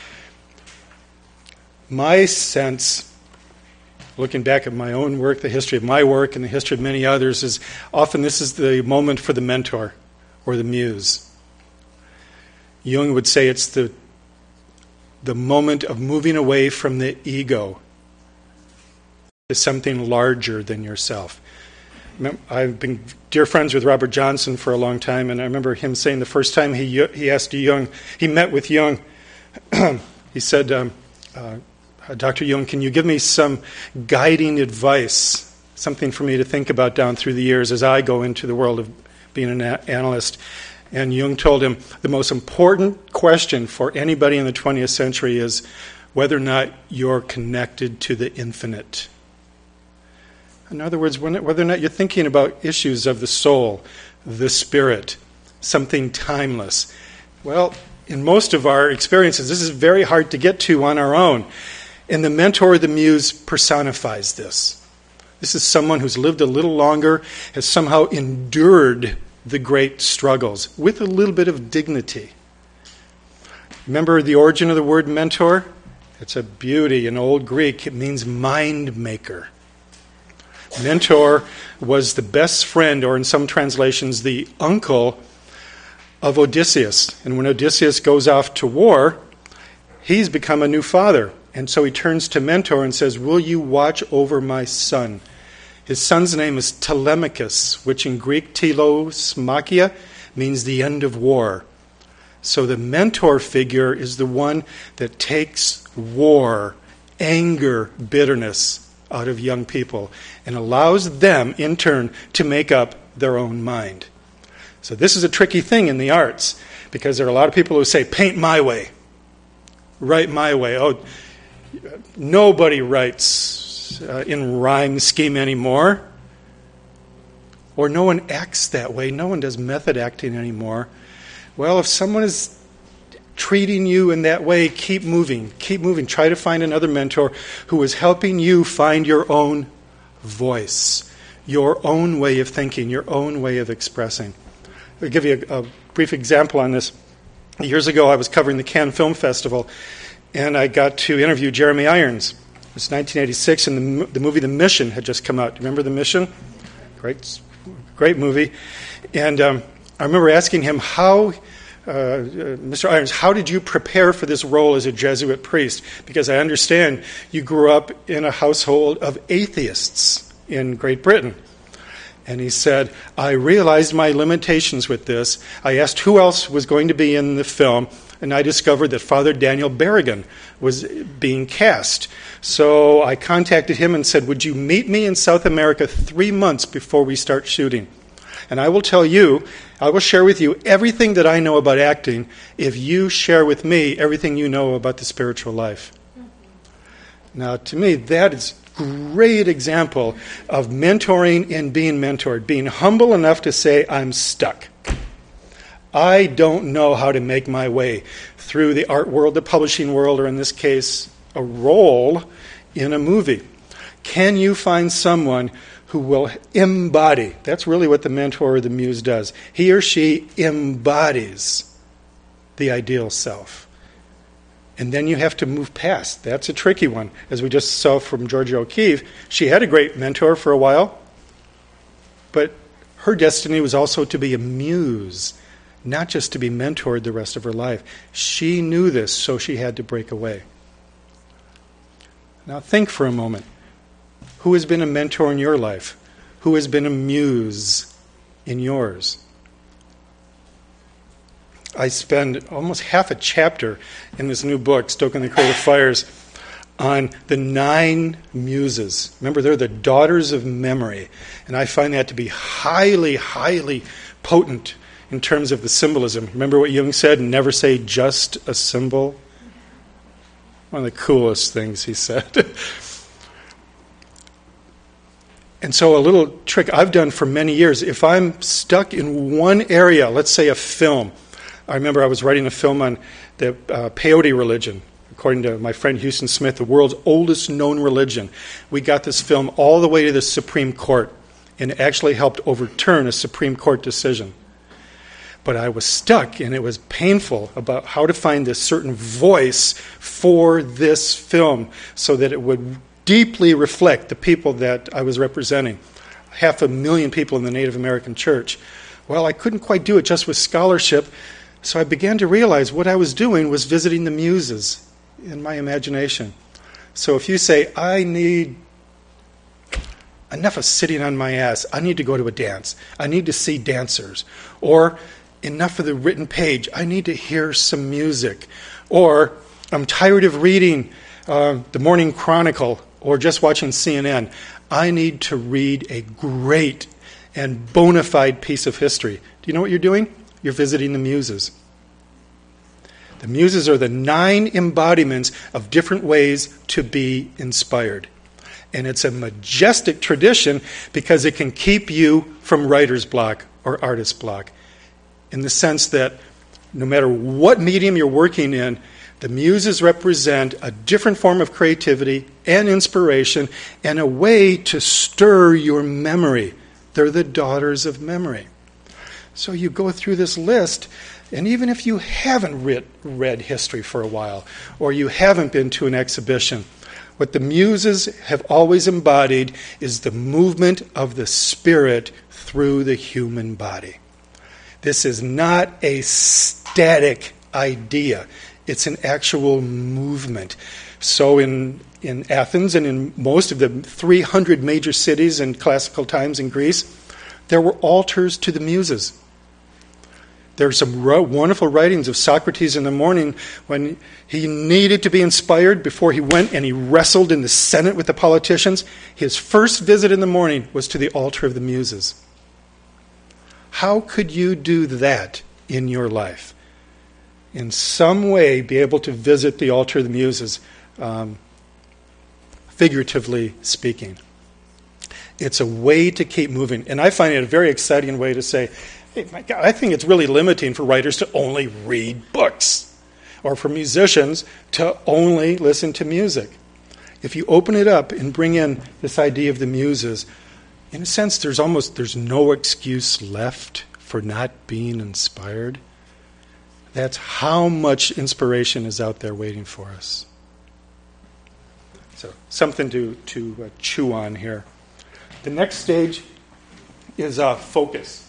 My sense, looking back at my own work, the history of my work and the history of many others, is often this is the moment for the mentor or the muse. Jung would say it's the moment of moving away from the ego to something larger than yourself. I've been dear friends with Robert Johnson for a long time, and I remember him saying the first time he asked Jung, he met with Jung, he said, Dr. Jung, can you give me some guiding advice, something for me to think about down through the years as I go into the world of being an analyst? And Jung told him the most important question for anybody in the 20th century is whether or not you're connected to the infinite. In other words, whether or not you're thinking about issues of the soul, the spirit, something timeless. Well, in most of our experiences, this is very hard to get to on our own. And the mentor or the muse personifies this. This is someone who's lived a little longer, has somehow endured the great struggles with a little bit of dignity. Remember the origin of the word mentor? It's a beauty. In Old Greek, it means mind maker. Mentor was the best friend, or in some translations, the uncle of Odysseus. And when Odysseus goes off to war, he's become a new father. And so he turns to Mentor and says, will you watch over my son? His son's name is Telemachus, which in Greek, telos machia, means the end of war. So the mentor figure is the one that takes war, anger, bitterness out of young people and allows them, in turn, to make up their own mind. So this is a tricky thing in the arts, Because there are a lot of people who say, paint my way, write my way. Oh, nobody writes in rhyme scheme anymore. Or no one acts that way. No one does method acting anymore. Well, if someone is treating you in that way, keep moving. Keep moving. Try to find another mentor who is helping you find your own voice, your own way of thinking, your own way of expressing. I'll give you a brief example on this. Years ago, I was covering the Cannes Film Festival, and I got to interview Jeremy Irons. It was 1986, and the movie The Mission had just come out. Do you remember The Mission? Great movie. And I remember asking him, Mr. Irons, how did you prepare for this role as a Jesuit priest? Because I understand you grew up in a household of atheists in Great Britain. And he said, I realized my limitations with this. I asked who else was going to be in the film, and I discovered that Father Daniel Berrigan was being cast. So I contacted him and said, would you meet me in South America 3 months before we start shooting? And I will share with you everything that I know about acting if you share with me everything you know about the spiritual life. Now, to me, that is a great example of mentoring and being mentored, being humble enough to say, I'm stuck. I don't know how to make my way through the art world, the publishing world, or in this case, a role in a movie. Can you find someone who will embody? That's really what the mentor or the muse does. He or she embodies the ideal self. And then you have to move past. That's a tricky one. As we just saw from Georgia O'Keeffe, she had a great mentor for a while, but her destiny was also to be a muse, not just to be mentored the rest of her life. She knew this, so she had to break away. Now think for a moment. Who has been a mentor in your life? Who has been a muse in yours? I spend almost half a chapter in this new book, Stoking the Creative Fires, on the 9 muses. Remember, they're the daughters of memory. And I find that to be highly, highly potent in terms of the symbolism. Remember what Jung said, never say just a symbol? One of the coolest things he said. And so a little trick I've done for many years, if I'm stuck in one area, let's say a film. I remember I was writing a film on the peyote religion, according to my friend Houston Smith, the world's oldest known religion. We got this film all the way to the Supreme Court and actually helped overturn a Supreme Court decision. But I was stuck, and it was painful about how to find this certain voice for this film so that it would deeply reflect the people that I was representing. 500,000 people in the Native American church. Well, I couldn't quite do it just with scholarship, so I began to realize what I was doing was visiting the muses in my imagination. So if you say, I need enough of sitting on my ass, I need to go to a dance, I need to see dancers, or enough of the written page, I need to hear some music, or I'm tired of reading the Morning Chronicle or just watching CNN. I need to read a great and bona fide piece of history. Do you know what you're doing? You're visiting the muses. The muses are the 9 embodiments of different ways to be inspired. And it's a majestic tradition because it can keep you from writer's block or artist block, in the sense that no matter what medium you're working in, the muses represent a different form of creativity and inspiration and a way to stir your memory. They're the daughters of memory. So you go through this list, and even if you haven't read history for a while, or you haven't been to an exhibition, what the muses have always embodied is the movement of the spirit through the human body. This is not a static idea. It's an actual movement. So in Athens and in most of the 300 major cities in classical times in Greece, there were altars to the muses. There are some wonderful writings of Socrates in the morning when he needed to be inspired before he went and he wrestled in the Senate with the politicians. His first visit in the morning was to the altar of the muses. How could you do that in your life? in some way be able to visit the altar of the Muses, figuratively speaking. It's a way to keep moving. And I find it a very exciting way to say, hey, my God, I think it's really limiting for writers to only read books, or for musicians to only listen to music. If you open it up and bring in this idea of the Muses, in a sense, there's no excuse left for not being inspired. That's how much inspiration is out there waiting for us. So, something to chew on here. The next stage is focus.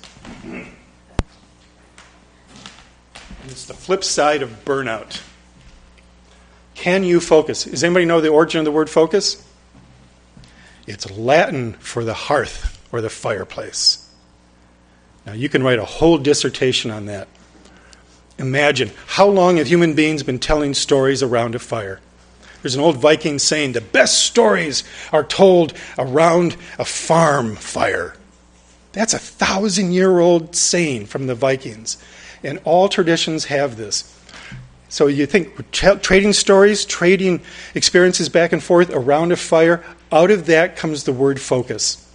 It's the flip side of burnout. Can you focus? Does anybody know the origin of the word focus? It's Latin for the hearth or the fireplace. Now, you can write a whole dissertation on that. Imagine, how long have human beings been telling stories around a fire? There's an old Viking saying, the best stories are told around a farm fire. That's a 1,000-year-old saying from the Vikings. And all traditions have this. So you think trading stories, trading experiences back and forth around a fire, out of that comes the word focus.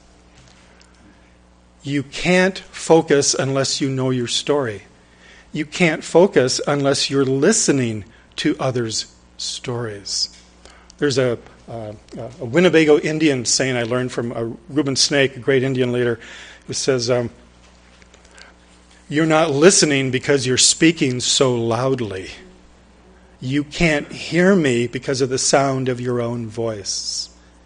You can't focus unless you know your story. You can't focus unless you're listening to others' stories. There's a Winnebago Indian saying I learned from Reuben Snake, a great Indian leader, who says, you're not listening because you're speaking so loudly. You can't hear me because of the sound of your own voice.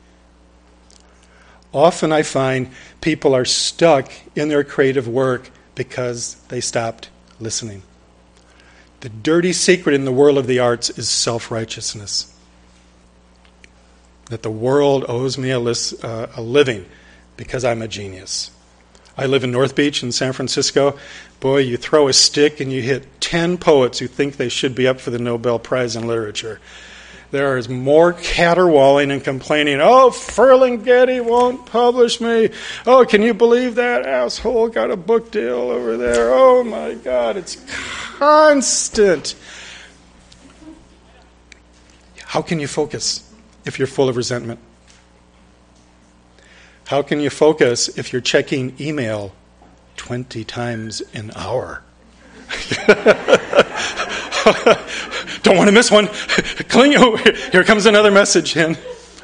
Often I find people are stuck in their creative work because they stopped listening. The dirty secret in the world of the arts is self-righteousness. That the world owes me a living because I'm a genius. I live in North Beach in San Francisco. Boy, you throw a stick and you hit 10 poets who think they should be up for the Nobel Prize in Literature. There is more caterwauling and complaining, oh, Ferlinghetti won't publish me. Oh, can you believe that asshole got a book deal over there? Oh, my God, it's constant. How can you focus if you're full of resentment? How can you focus if you're checking email 20 times an hour? Don't want to miss one. Here comes another message in.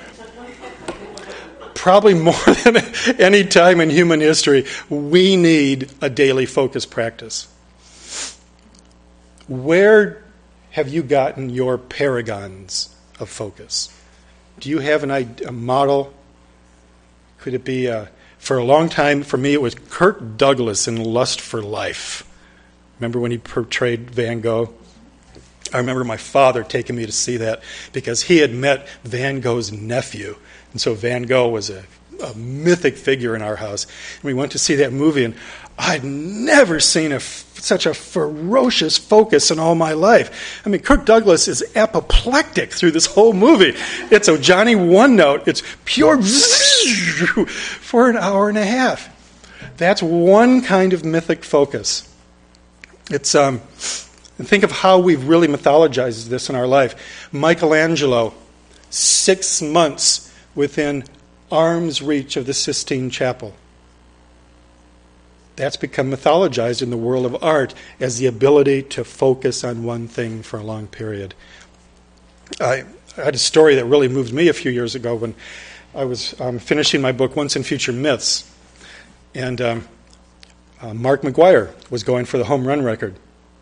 Probably more than any time in human history, we need a daily focus practice. Where have you gotten your paragons of focus? Do you have a model? Could it be, for a long time, for me, it was Kirk Douglas in Lust for Life. Remember when he portrayed Van Gogh? I remember my father taking me to see that because he had met Van Gogh's nephew. And so Van Gogh was a mythic figure in our house. And we went to see that movie, and I'd never seen such a ferocious focus in all my life. I mean, Kirk Douglas is apoplectic through this whole movie. It's a Johnny One Note. It's pure for an hour and a half. That's one kind of mythic focus. It's think of how we've really mythologized this in our life. Michelangelo, 6 months within arm's reach of the Sistine Chapel. That's become mythologized in the world of art as the ability to focus on one thing for a long period. I had a story that really moved me a few years ago when I was finishing my book, Once and Future Myths. And Mark McGwire was going for the home run record.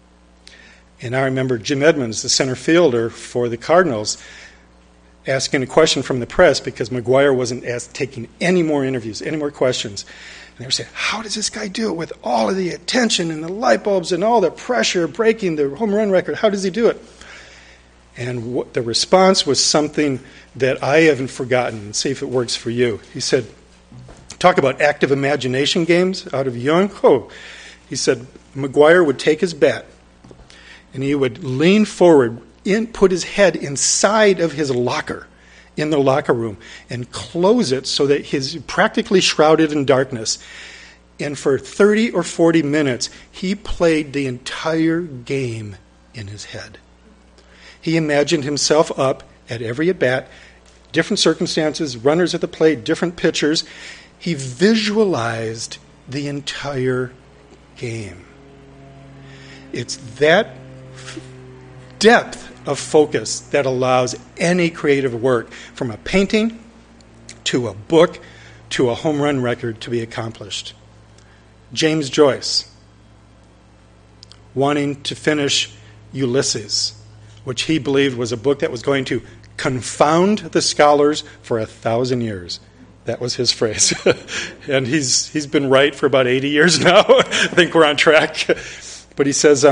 And I remember Jim Edmonds, the center fielder for the Cardinals, asking a question from the press because McGwire wasn't taking any more interviews, any more questions. And they were saying, how does this guy do it with all of the attention and the light bulbs and all the pressure breaking the home run record? How does he do it? And the response was something that I haven't forgotten, and see if it works for you. He said, talk about active imagination games out of Jung. Oh, he said McGwire would take his bat and he would lean forward, put his head inside of his locker in the locker room and close it so that he's practically shrouded in darkness. And for 30 or 40 minutes, he played the entire game in his head. He imagined himself up at every at-bat, different circumstances, runners at the plate, different pitchers. He visualized the entire game. It's that depth of focus that allows any creative work, from a painting to a book to a home run record, to be accomplished. James Joyce, wanting to finish Ulysses, which he believed was a book that was going to confound the scholars for 1,000 years. That was his phrase. And he's been right for about 80 years now. I think we're on track. But he says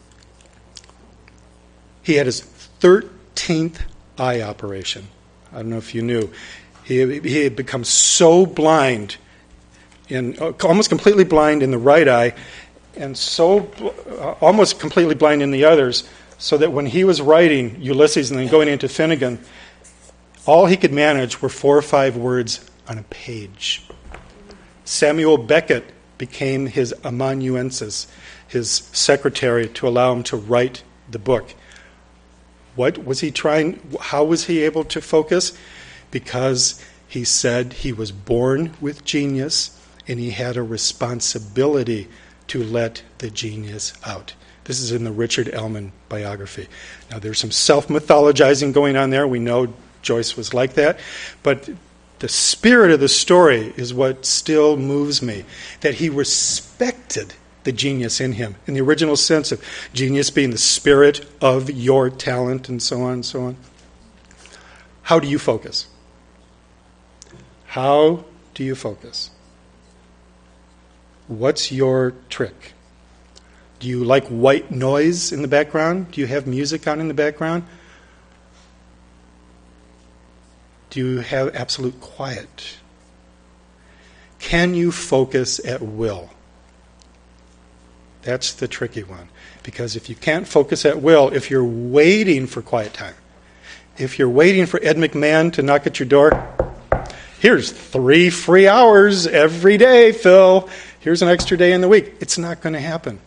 he had his 13th eye operation. I don't know if you knew. He had become so blind, almost completely blind in the right eye, and so almost completely blind in the others, so that when he was writing Ulysses and then going into Finnegan, all he could manage were 4 or 5 words on a page. Samuel Beckett became his amanuensis, his secretary, to allow him to write the book. What was he trying? How was he able to focus? Because he said he was born with genius and he had a responsibility to let the genius out. This is in the Richard Ellman biography. Now, there's some self-mythologizing going on there. We know Joyce was like that. But the spirit of the story is what still moves me, that he respected the genius in him, in the original sense of genius being the spirit of your talent, and so on and so on. How do you focus? How do you focus? What's your trick? Do you like white noise in the background? Do you have music on in the background? Do you have absolute quiet? Can you focus at will? That's the tricky one. Because if you can't focus at will, if you're waiting for quiet time, if you're waiting for Ed McMahon to knock at your door, here's 3 free hours every day, Phil. Here's an extra day in the week. It's not going to happen.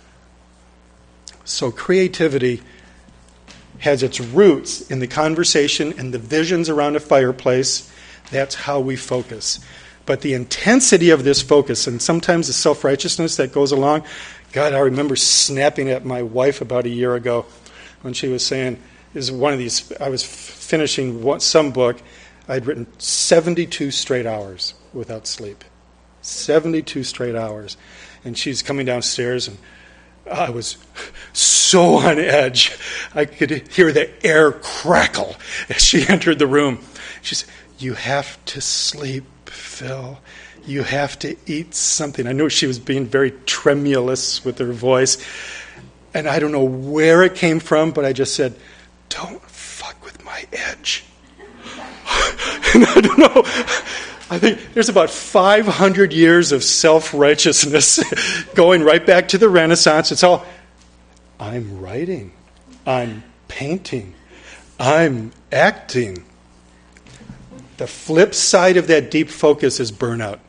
So creativity has its roots in the conversation and the visions around a fireplace. That's how we focus. But the intensity of this focus, and sometimes the self-righteousness that goes along, God, I remember snapping at my wife about a year ago when she was saying, is one of these, I was finishing some book, I'd written 72 straight hours without sleep. 72 straight hours. And she's coming downstairs, and I was so on edge. I could hear the air crackle as she entered the room. She said, "You have to sleep, Phil. You have to eat something." I knew she was being very tremulous with her voice. And I don't know where it came from, but I just said, "Don't fuck with my edge." And I don't know. I think there's about 500 years of self-righteousness going right back to the Renaissance. It's all, I'm writing, I'm painting, I'm acting. The flip side of that deep focus is burnout.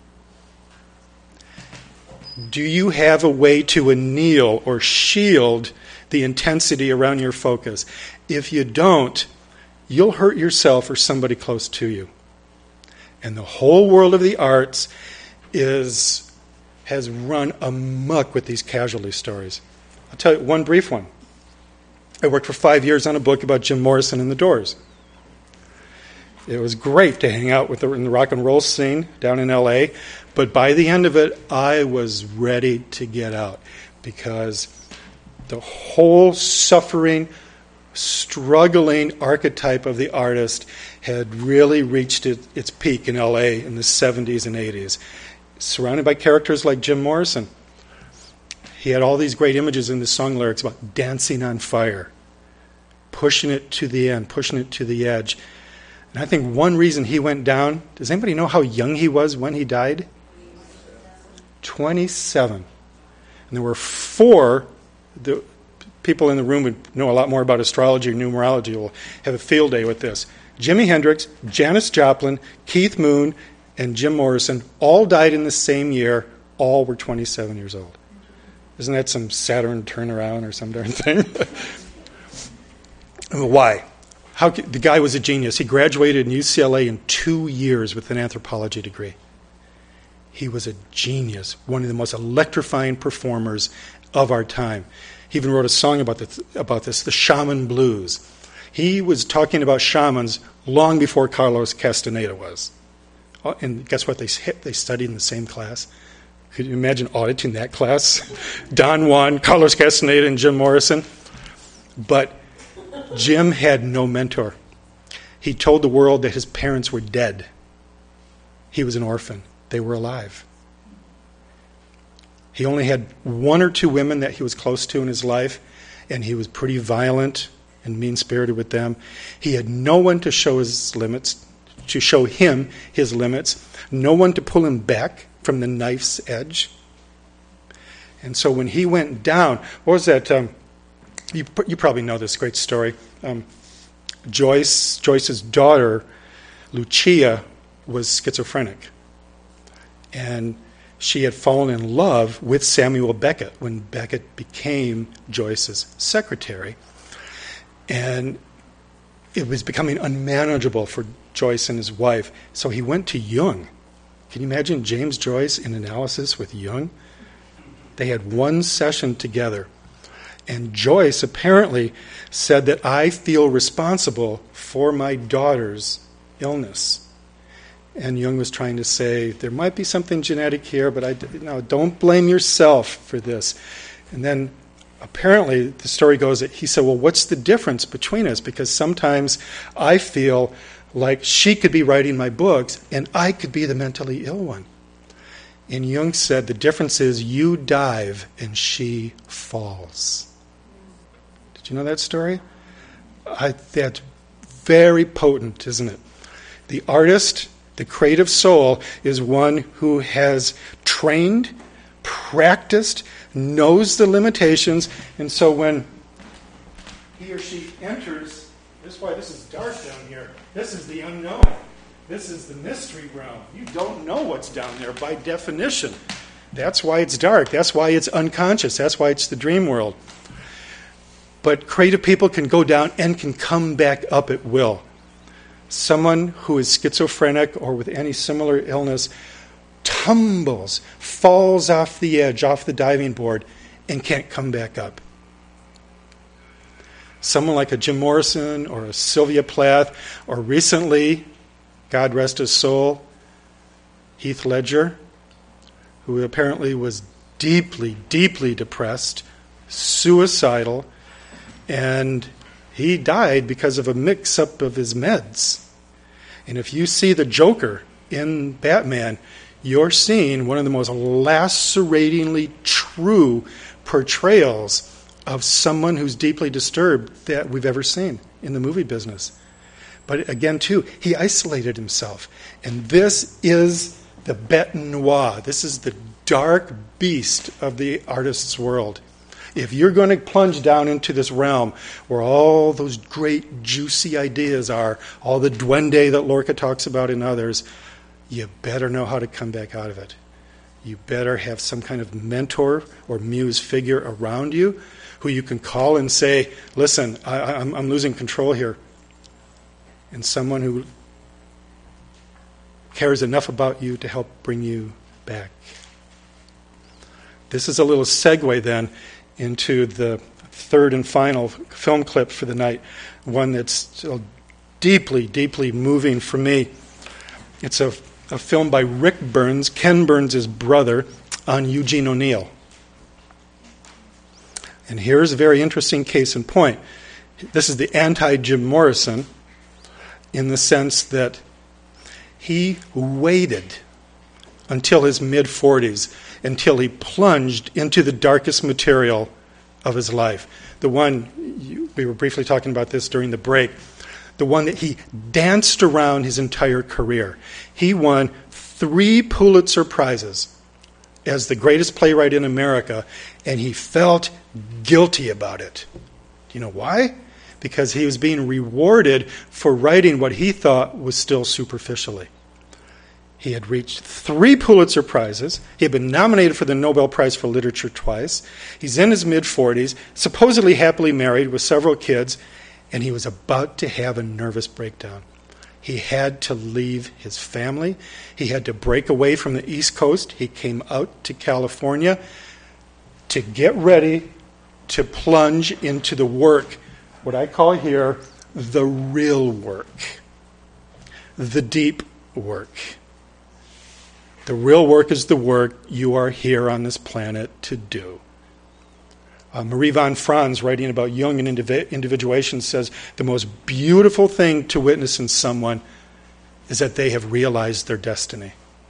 Do you have a way to anneal or shield the intensity around your focus? If you don't, you'll hurt yourself or somebody close to you. And the whole world of the arts has run amok with these casualty stories. I'll tell you one brief one. I worked for 5 years on a book about Jim Morrison and the Doors. It was great to hang out in the rock and roll scene down in L.A., but by the end of it, I was ready to get out because the whole suffering, struggling archetype of the artist had really reached its peak in L.A. in the 70s and 80s. Surrounded by characters like Jim Morrison. He had all these great images in the song lyrics about dancing on fire, pushing it to the end, pushing it to the edge. And I think one reason he went down, does anybody know how young he was when he died? 27. And there were 4, the people in the room would know a lot more about astrology or numerology, will have a field day with this. Jimi Hendrix, Janis Joplin, Keith Moon, and Jim Morrison all died in the same year. All were 27 years old. Isn't that some Saturn turnaround or some darn thing? Why? The guy was a genius. He graduated in UCLA in 2 years with an anthropology degree. He was a genius, one of the most electrifying performers of our time. He even wrote a song about this, the Shaman Blues. He was talking about shamans long before Carlos Castaneda was. And guess what? They studied in the same class. Could you imagine auditing that class? Don Juan, Carlos Castaneda, and Jim Morrison. But Jim had no mentor. He told the world that his parents were dead. He was an orphan. They were alive. He only had 1 or 2 women that he was close to in his life, and he was pretty violent and mean-spirited with them. He had no one to show his limits, to show him his limits, no one to pull him back from the knife's edge. And so when he went down, what was that? You probably know this great story. Joyce's daughter, Lucia, was schizophrenic. And she had fallen in love with Samuel Beckett when Beckett became Joyce's secretary. And it was becoming unmanageable for Joyce and his wife. So he went to Jung. Can you imagine James Joyce in analysis with Jung? They had 1 session together. And Joyce apparently said that I feel responsible for my daughter's illness. And Jung was trying to say, there might be something genetic here, but don't blame yourself for this. And then apparently the story goes that he said, well, what's the difference between us? Because sometimes I feel like she could be writing my books and I could be the mentally ill one. And Jung said, the difference is you dive and she falls. Did you know that story? That's very potent, isn't it? The artist, the creative soul, is one who has trained, practiced, knows the limitations, and so when he or she enters, this is why this is dark down here. This is the unknown. This is the mystery realm. You don't know what's down there by definition. That's why it's dark. That's why it's unconscious. That's why it's the dream world. But creative people can go down and can come back up at will. Someone who is schizophrenic or with any similar illness tumbles, falls off the edge, off the diving board, and can't come back up. Someone like a Jim Morrison or a Sylvia Plath, or recently, God rest his soul, Heath Ledger, who apparently was deeply, deeply depressed, suicidal, and he died because of a mix-up of his meds. And if you see the Joker in Batman, you're seeing one of the most laceratingly true portrayals of someone who's deeply disturbed that we've ever seen in the movie business. But again, too, he isolated himself. And this is the bête noire. This is the dark beast of the artist's world. If you're going to plunge down into this realm where all those great juicy ideas are, all the duende that Lorca talks about and others, you better know how to come back out of it. You better have some kind of mentor or muse figure around you who you can call and say, listen, I'm losing control here. And someone who cares enough about you to help bring you back. This is a little segue then into the third and final film clip for the night, one that's still deeply, deeply moving for me. It's a film by Rick Burns, Ken Burns' brother, on Eugene O'Neill. And here's a very interesting case in point. This is the anti-Jim Morrison in the sense that he waited until his mid-40s, until he plunged into the darkest material of his life. The one, we were briefly talking about this during the break, the one that he danced around his entire career. He won 3 Pulitzer Prizes as the greatest playwright in America, and he felt guilty about it. Do you know why? Because he was being rewarded for writing what he thought was still superficially. He had reached 3 Pulitzer Prizes. He had been nominated for the Nobel Prize for Literature twice. He's in his mid-40s, supposedly happily married with several kids, and he was about to have a nervous breakdown. He had to leave his family. He had to break away from the East Coast. He came out to California to get ready to plunge into the work, what I call here the real work, the deep work. The real work is the work you are here on this planet to do. Marie von Franz, writing about Jungian individuation, says the most beautiful thing to witness in someone is that they have realized their destiny.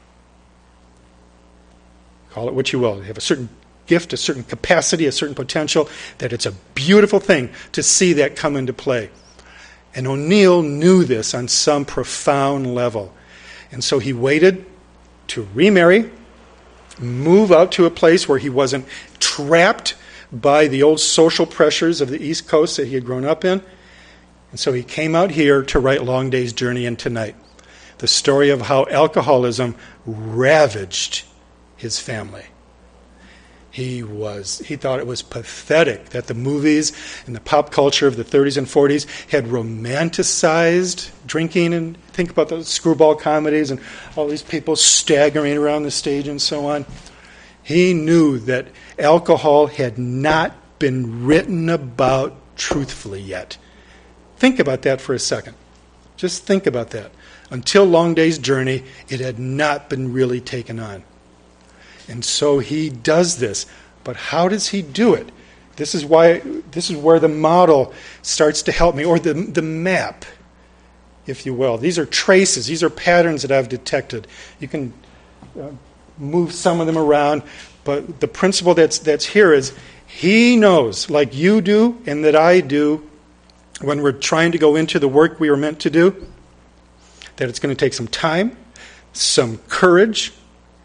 Call it what you will. They have a certain gift, a certain capacity, a certain potential, that it's a beautiful thing to see that come into play. And O'Neill knew this on some profound level. And so he waited to remarry, move out to a place where he wasn't trapped by the old social pressures of the East Coast that he had grown up in. And so he came out here to write Long Day's Journey into Night, the story of how alcoholism ravaged his family. He thought it was pathetic that the movies and the pop culture of the 30s and 40s had romanticized drinking, and think about those screwball comedies and all these people staggering around the stage and so on. He knew that alcohol had not been written about truthfully yet. Think about that for a second. Just think about that. Until Long Day's Journey, it had not been really taken on. And so he does this. But how does he do it? This is where the model starts to help me, or the map, if you will. These are traces. These are patterns that I've detected. You can move some of them around, but the principle that's here is he knows, like you do and that I do, when we're trying to go into the work we are meant to do, that it's going to take some time, some courage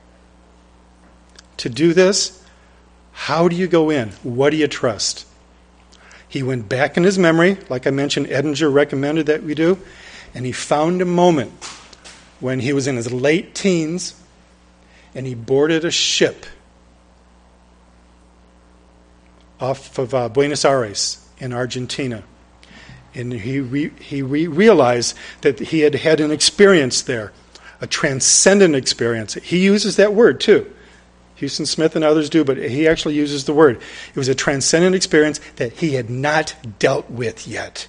to do this. How do you go in? What do you trust? He went back in his memory, like I mentioned, Edinger recommended that we do, and he found a moment when he was in his late teens and he boarded a ship off of Buenos Aires in Argentina. And he realized that he had had an experience there, a transcendent experience. He uses that word too. Huston Smith and others do, but he actually uses the word. It was a transcendent experience that he had not dealt with yet.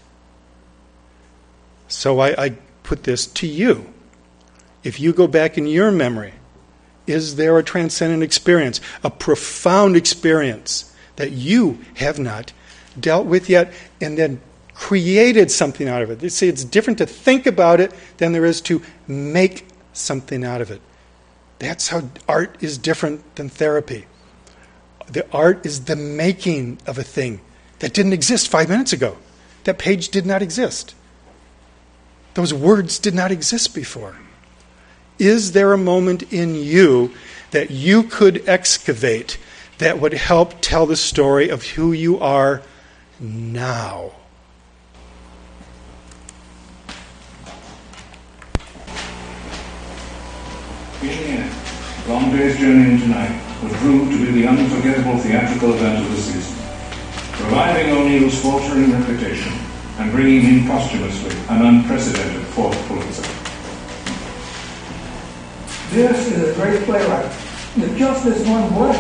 So I put this to you. If you go back in your memory, is there a transcendent experience, a profound experience that you have not dealt with yet, and then created something out of it? You see, it's different to think about it than there is to make something out of it. That's how art is different than therapy. The art is the making of a thing that didn't exist 5 minutes ago. That page did not exist. Those words did not exist before. Is there a moment in you that you could excavate that would help tell the story of who you are now? Long Day's Journey into Night would prove to be the unforgettable theatrical event of the season, reviving O'Neill's faltering reputation and bringing him posthumously an unprecedented fourth Pulitzer. This is a great playwright. It's just this one play.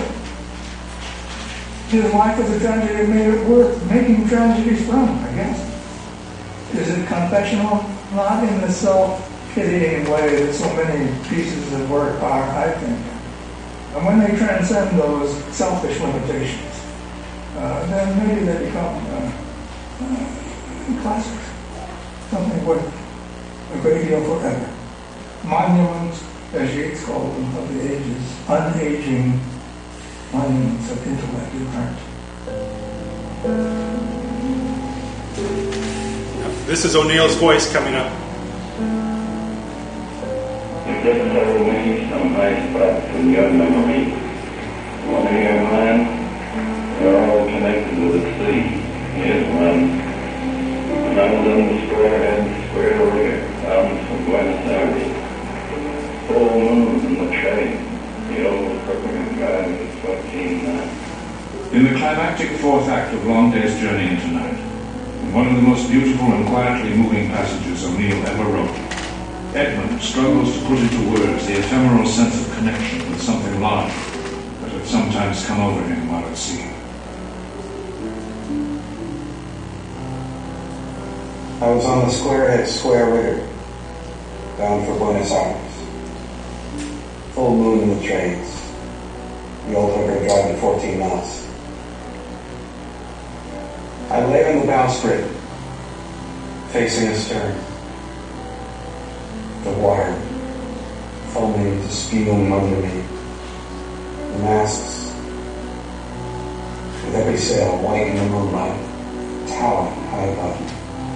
His life was a tragedy and made it worth making tragedies from, I guess. Is it confessional? Not in the self-pitying way that so many pieces of work are, I think. And when they transcend those selfish limitations, then maybe they become classics. Something worth a great deal forever. Monuments, as Yeats called them, of the ages, unaging monuments of intellect and art. This is O'Neill's voice coming up. If this ever leaves some nice spots in your memory, one of your man, they're all connected with the sea. Here's one. When I was on the square rigger, bound from Buenos Aires. Full moon climactic fourth act of Long Day's Journey into Night, in one of the most beautiful and quietly moving passages O'Neill ever wrote, Edmund struggles to put into words the ephemeral sense of connection with something larger that had sometimes come over him while at sea. I was on the Squarehead Square Rigger, bound for Buenos Aires. Full moon in the trades. The old hooker driving 14 knots. I lay on the bowsprit, facing astern. The water foaming to spume under me. The masts, with every sail white in the moonlight, towering high above me.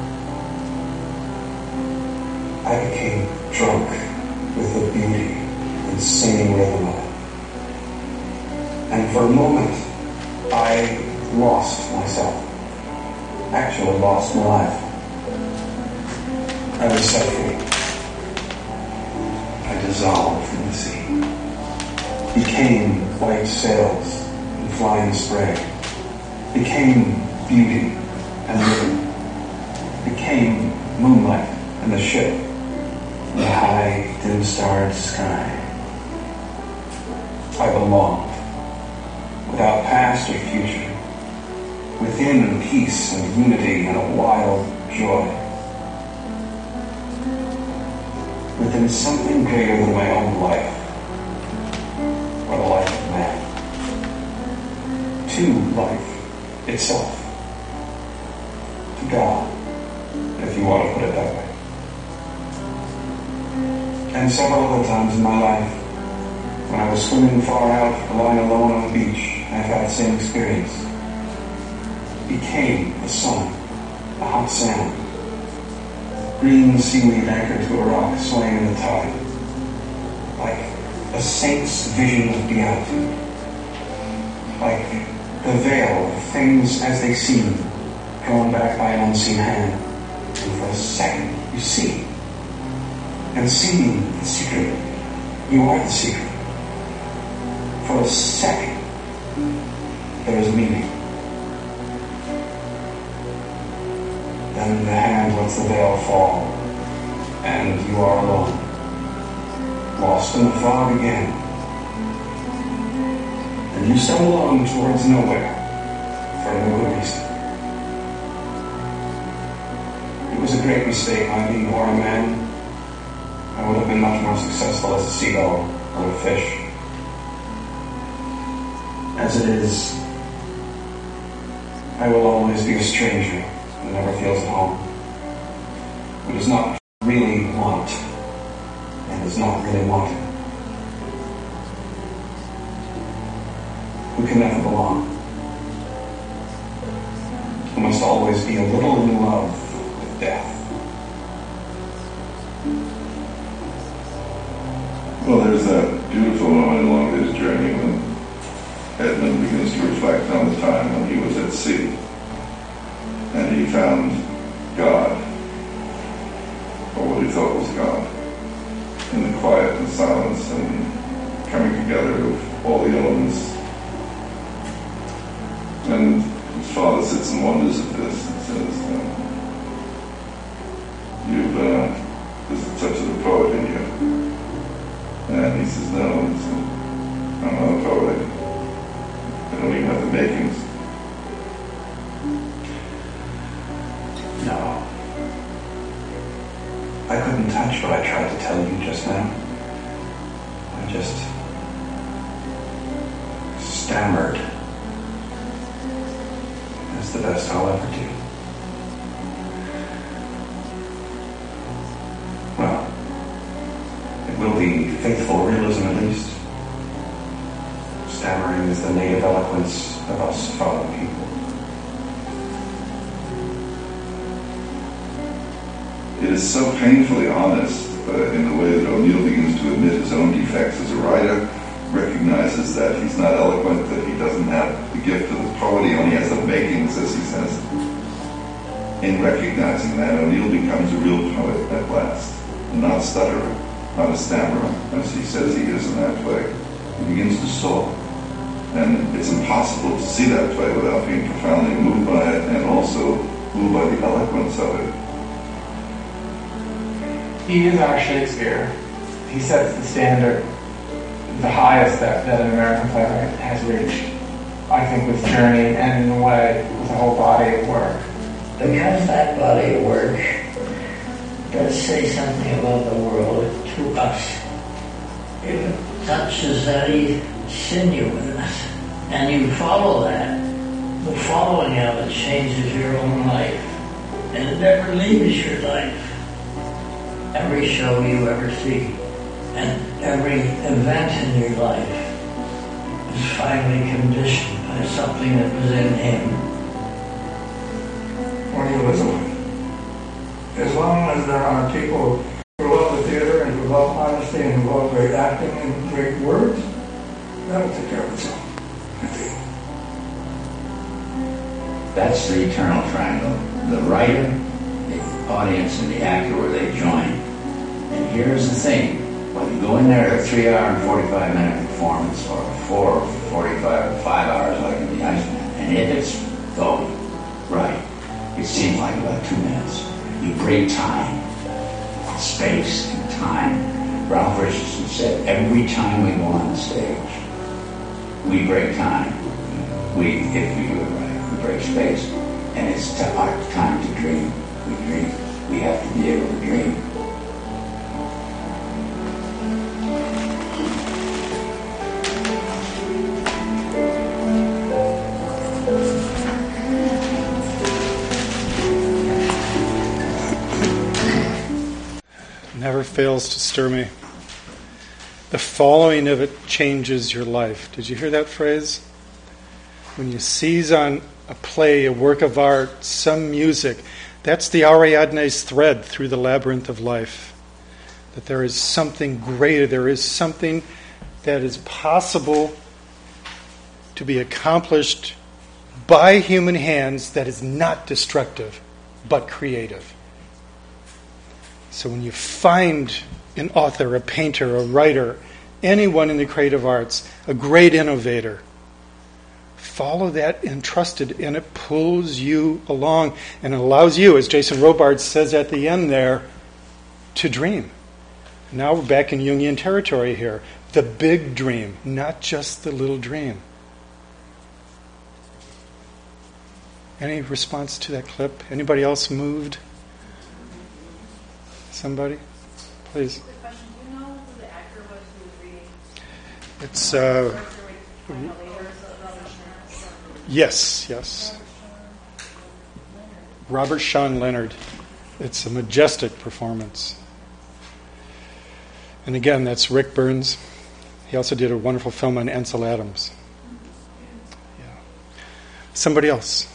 I became drunk with the beauty and singing rhythm of it. And for a moment, I lost myself. Actually lost my life. I was set free. I dissolved in the sea. Became white sails and flying spray. Became beauty and rhythm. Became moonlight and the ship. The high, dim-starred sky. I belonged, without past or future, within peace and unity and a wild joy, within something greater than my own life, or the life of man, to life itself, to God, if you want to put it that way. And several other times in my life, when I was swimming far out, lying alone on the beach, I've had the same experience. Became the sun, the hot sand, green seaweed anchored to a rock swaying in the tide, like a saint's vision of beatitude, like the veil of things as they seem, drawn back by an unseen hand, and for a second you see. And seeing the secret, you are the secret. For a second, there is meaning. Then the hand lets the veil fall, and you are alone, lost in the fog again. And you stumble on towards nowhere, for no good reason. It was a great mistake my being more a man. I would have been much more successful as a seagull or a fish. As it is, I will always be a stranger who never feels at home, who does not really want and is not really wanted, who can never belong, who must always be a little in love with death. Well, there's that beautiful moment along this journey when Edmund begins to reflect on the time when he was at sea and he found God, or what he thought was God, in the quiet and silence and coming together of all the elements. And his father sits and wonders at this and says, there's a touch of the poet in you. And he says, no, I'm not a poet. I don't even have the makings. No. I couldn't touch what I tried to tell you just now. I just stammered. That's the best I'll ever do. Well, it will be faithful realism at least. Stammering is the native eloquence of us fallen people. It is so painfully honest in the way that O'Neill begins to admit his own defects as a writer, recognizes that he's not eloquent, that he doesn't have the gift of the poet, he only has the makings, as he says. In recognizing that, O'Neill becomes a real poet at last, and not a stutterer, not a stammerer, as he says he is in that play. He begins to soar. And it's impossible to see that play without being profoundly moved by it and also moved by the eloquence of it. He is our Shakespeare. He sets the standard, the highest that an American playwright has reached. I think with Journey, and in a way, with the whole body of work. Because that body of work does say something about the world to us. It touches any sinew in us, and you follow that. The following of it changes your own life, and it never leaves your life. Every show you ever see, and every event in your life is finally conditioned by something that was in him. When you listen, as long as there are people who love the theater and who love honesty and who love great acting and great words, that'll take care of itself, I think. That's the eternal triangle. The writer, the audience, and the actor where they join. And here's the thing. When you go in there a 3-hour and 45-minute performance or 4 or 45 or 5 hours like in The Iceman, and if it's going right, it seems like about 2 minutes. You break time, space, and time. Ralph Richardson said, every time we go on the stage, we break time. If we do it right, we break space. And it's our time to dream. We dream. We have to be able to dream. Never fails to stir me. The following of it changes your life. Did you hear that phrase? When you seize on a play, a work of art, some music, that's the Ariadne's thread through the labyrinth of life. That there is something greater, there is something that is possible to be accomplished by human hands that is not destructive, but creative. So when you find an author, a painter, a writer, anyone in the creative arts, a great innovator, follow that and trust it, and it pulls you along and allows you, as Jason Robards says at the end there, to dream. Now we're back in Jungian territory here. The big dream, not just the little dream. Any response to that clip? Anybody else moved? Somebody? Please. Quick question. Do you know who the actor was who was reading? It's, yes. Robert Sean Leonard. It's a majestic performance. And again, that's Rick Burns. He also did a wonderful film on Ansel Adams. Yeah. Somebody else.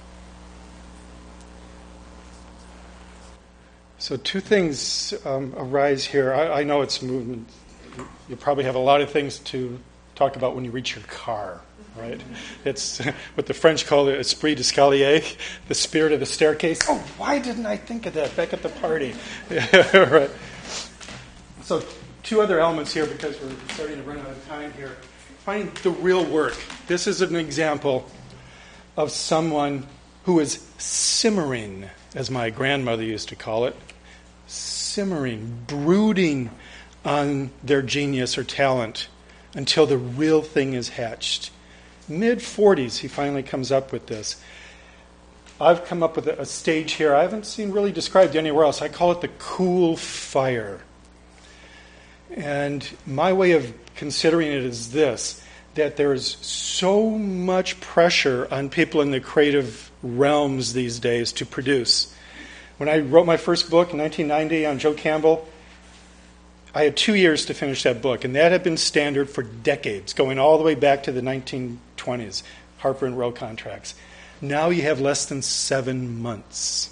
So 2 things arise here. I know it's movement. You probably have a lot of things to talk about when you reach your car, right? It's what the French call the esprit d'escalier, the spirit of the staircase. Oh, why didn't I think of that back at the party? Right. So 2 other elements here because we're starting to run out of time here. Finding the real work. This is an example of someone who is simmering, as my grandmother used to call it, simmering, brooding on their genius or talent until the real thing is hatched. Mid-40s, he finally comes up with this. I've come up with a stage here I haven't seen really described anywhere else. I call it the cool fire. And my way of considering it is this, that there's so much pressure on people in the creative realms these days to produce. When I wrote my first book in 1990 on Joe Campbell, I had 2 years to finish that book, and that had been standard for decades, going all the way back to the 1920s, Harper and Row contracts. Now you have less than 7 months.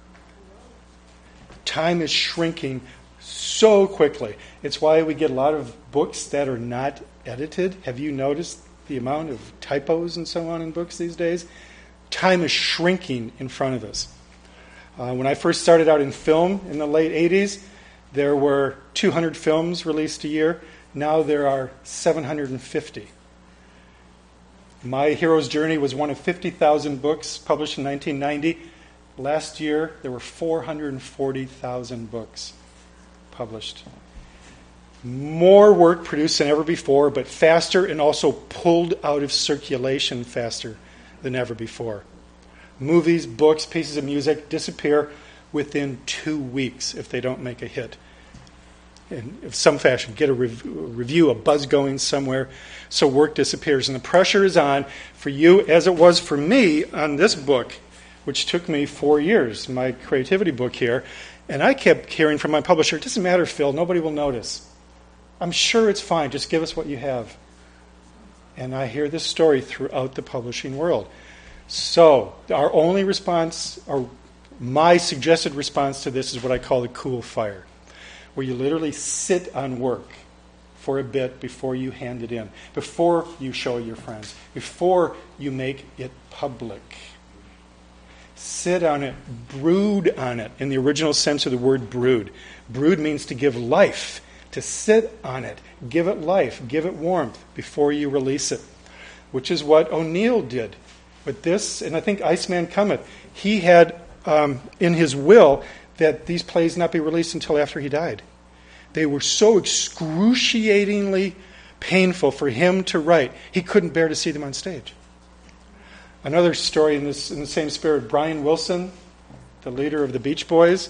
Time is shrinking so quickly. It's why we get a lot of books that are not edited. Have you noticed the amount of typos and so on in books these days? Time is shrinking in front of us. When I first started out in film in the late 80s, there were 200 films released a year. Now there are 750. My hero's journey was one of 50,000 books published in 1990. Last year, there were 440,000 books published. More work produced than ever before, but faster and also pulled out of circulation faster than ever before. Movies, books, pieces of music disappear within 2 weeks if they don't make a hit. In some fashion, get a review, a buzz going somewhere, so work disappears. And the pressure is on for you, as it was for me on this book, which took me 4 years, my creativity book here. And I kept hearing from my publisher, it doesn't matter, Phil, nobody will notice. I'm sure it's fine, just give us what you have. And I hear this story throughout the publishing world. So our only response, or my suggested response to this, is what I call the cool fire, where you literally sit on work for a bit before you hand it in, before you show your friends, before you make it public. Sit on it, brood on it, in the original sense of the word brood. Brood means to give life, to sit on it, give it life, give it warmth before you release it, which is what O'Neill did. But this, and I think Iceman Cometh, he had in his will that these plays not be released until after he died. They were so excruciatingly painful for him to write, he couldn't bear to see them on stage. Another story in the same spirit, Brian Wilson, the leader of the Beach Boys,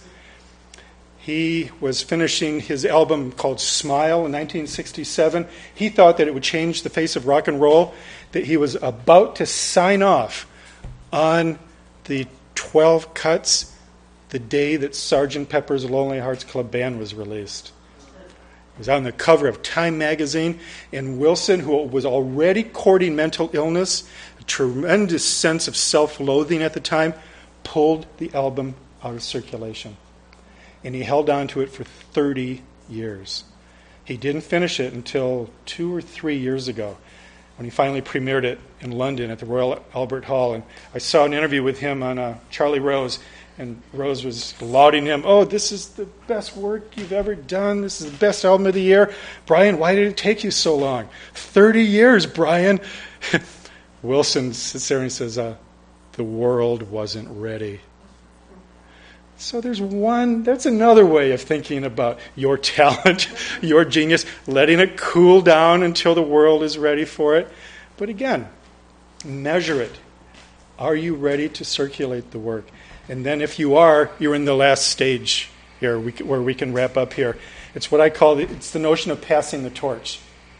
he was finishing his album called Smile in 1967. He thought that it would change the face of rock and roll, that he was about to sign off on the 12 cuts the day that Sgt. Pepper's Lonely Hearts Club Band was released. It was on the cover of Time magazine, and Wilson, who was already courting mental illness, a tremendous sense of self-loathing at the time, pulled the album out of circulation. And he held on to it for 30 years. He didn't finish it until 2 or 3 years ago, when he finally premiered it in London at the Royal Albert Hall. And I saw an interview with him on Charlie Rose, and Rose was lauding him. Oh, this is the best work you've ever done. This is the best album of the year. Brian, why did it take you so long? 30 years, Brian. Wilson sits there and he says, the world wasn't ready. So that's another way of thinking about your talent, your genius, letting it cool down until the world is ready for it. But again, measure it. Are you ready to circulate the work? And then if you are, you're in the last stage here where we can wrap up here. It's what I call, it's the notion of passing the torch.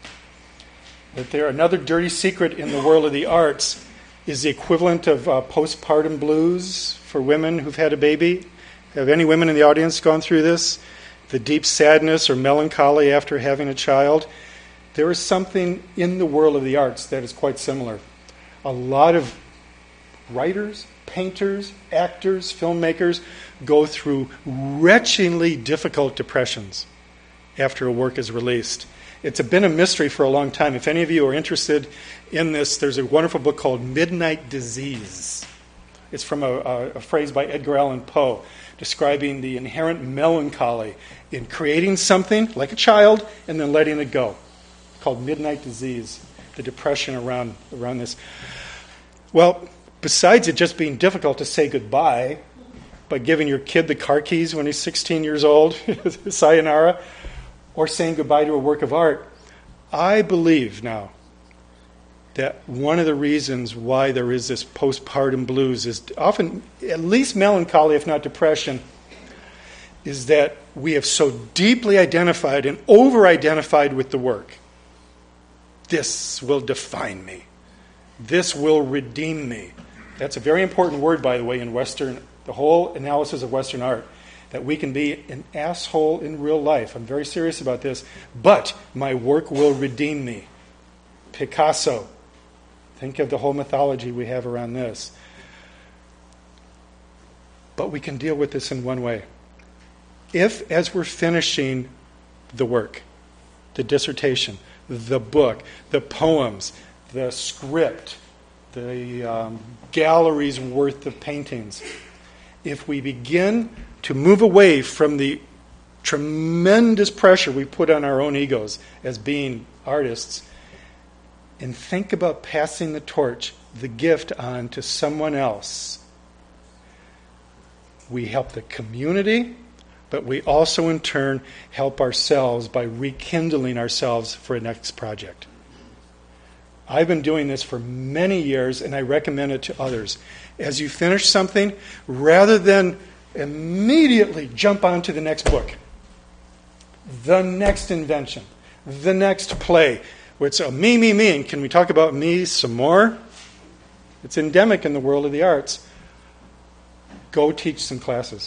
That there, another dirty secret in the world of the arts is the equivalent of postpartum blues for women who've had a baby. Have any women in the audience gone through this? The deep sadness or melancholy after having a child? There is something in the world of the arts that is quite similar. A lot of writers, painters, actors, filmmakers go through wretchedly difficult depressions after a work is released. It's been a mystery for a long time. If any of you are interested in this, there's a wonderful book called Midnight Disease. It's from a phrase by Edgar Allan Poe, describing the inherent melancholy in creating something like a child and then letting it go, called Midnight Disease, the depression around this. Well, besides it just being difficult to say goodbye by giving your kid the car keys when he's 16 years old, sayonara, or saying goodbye to a work of art, I believe now that one of the reasons why there is this postpartum blues is often, at least melancholy, if not depression, is that we have so deeply identified and over-identified with the work. This will define me. This will redeem me. That's a very important word, by the way, in Western, the whole analysis of Western art, that we can be an asshole in real life. I'm very serious about this, but my work will redeem me. Picasso. Think of the whole mythology we have around this. But we can deal with this in one way. If, as we're finishing the work, the dissertation, the book, the poems, the script, the gallery's worth of paintings, if we begin to move away from the tremendous pressure we put on our own egos as being artists, and think about passing the torch, the gift, on to someone else, we help the community, but we also in turn help ourselves by rekindling ourselves for a next project. I've been doing this for many years, and I recommend it to others. As you finish something, rather than immediately jump onto the next book, the next invention, the next play, where it's me, and can we talk about me some more? It's endemic in the world of the arts. Go teach some classes.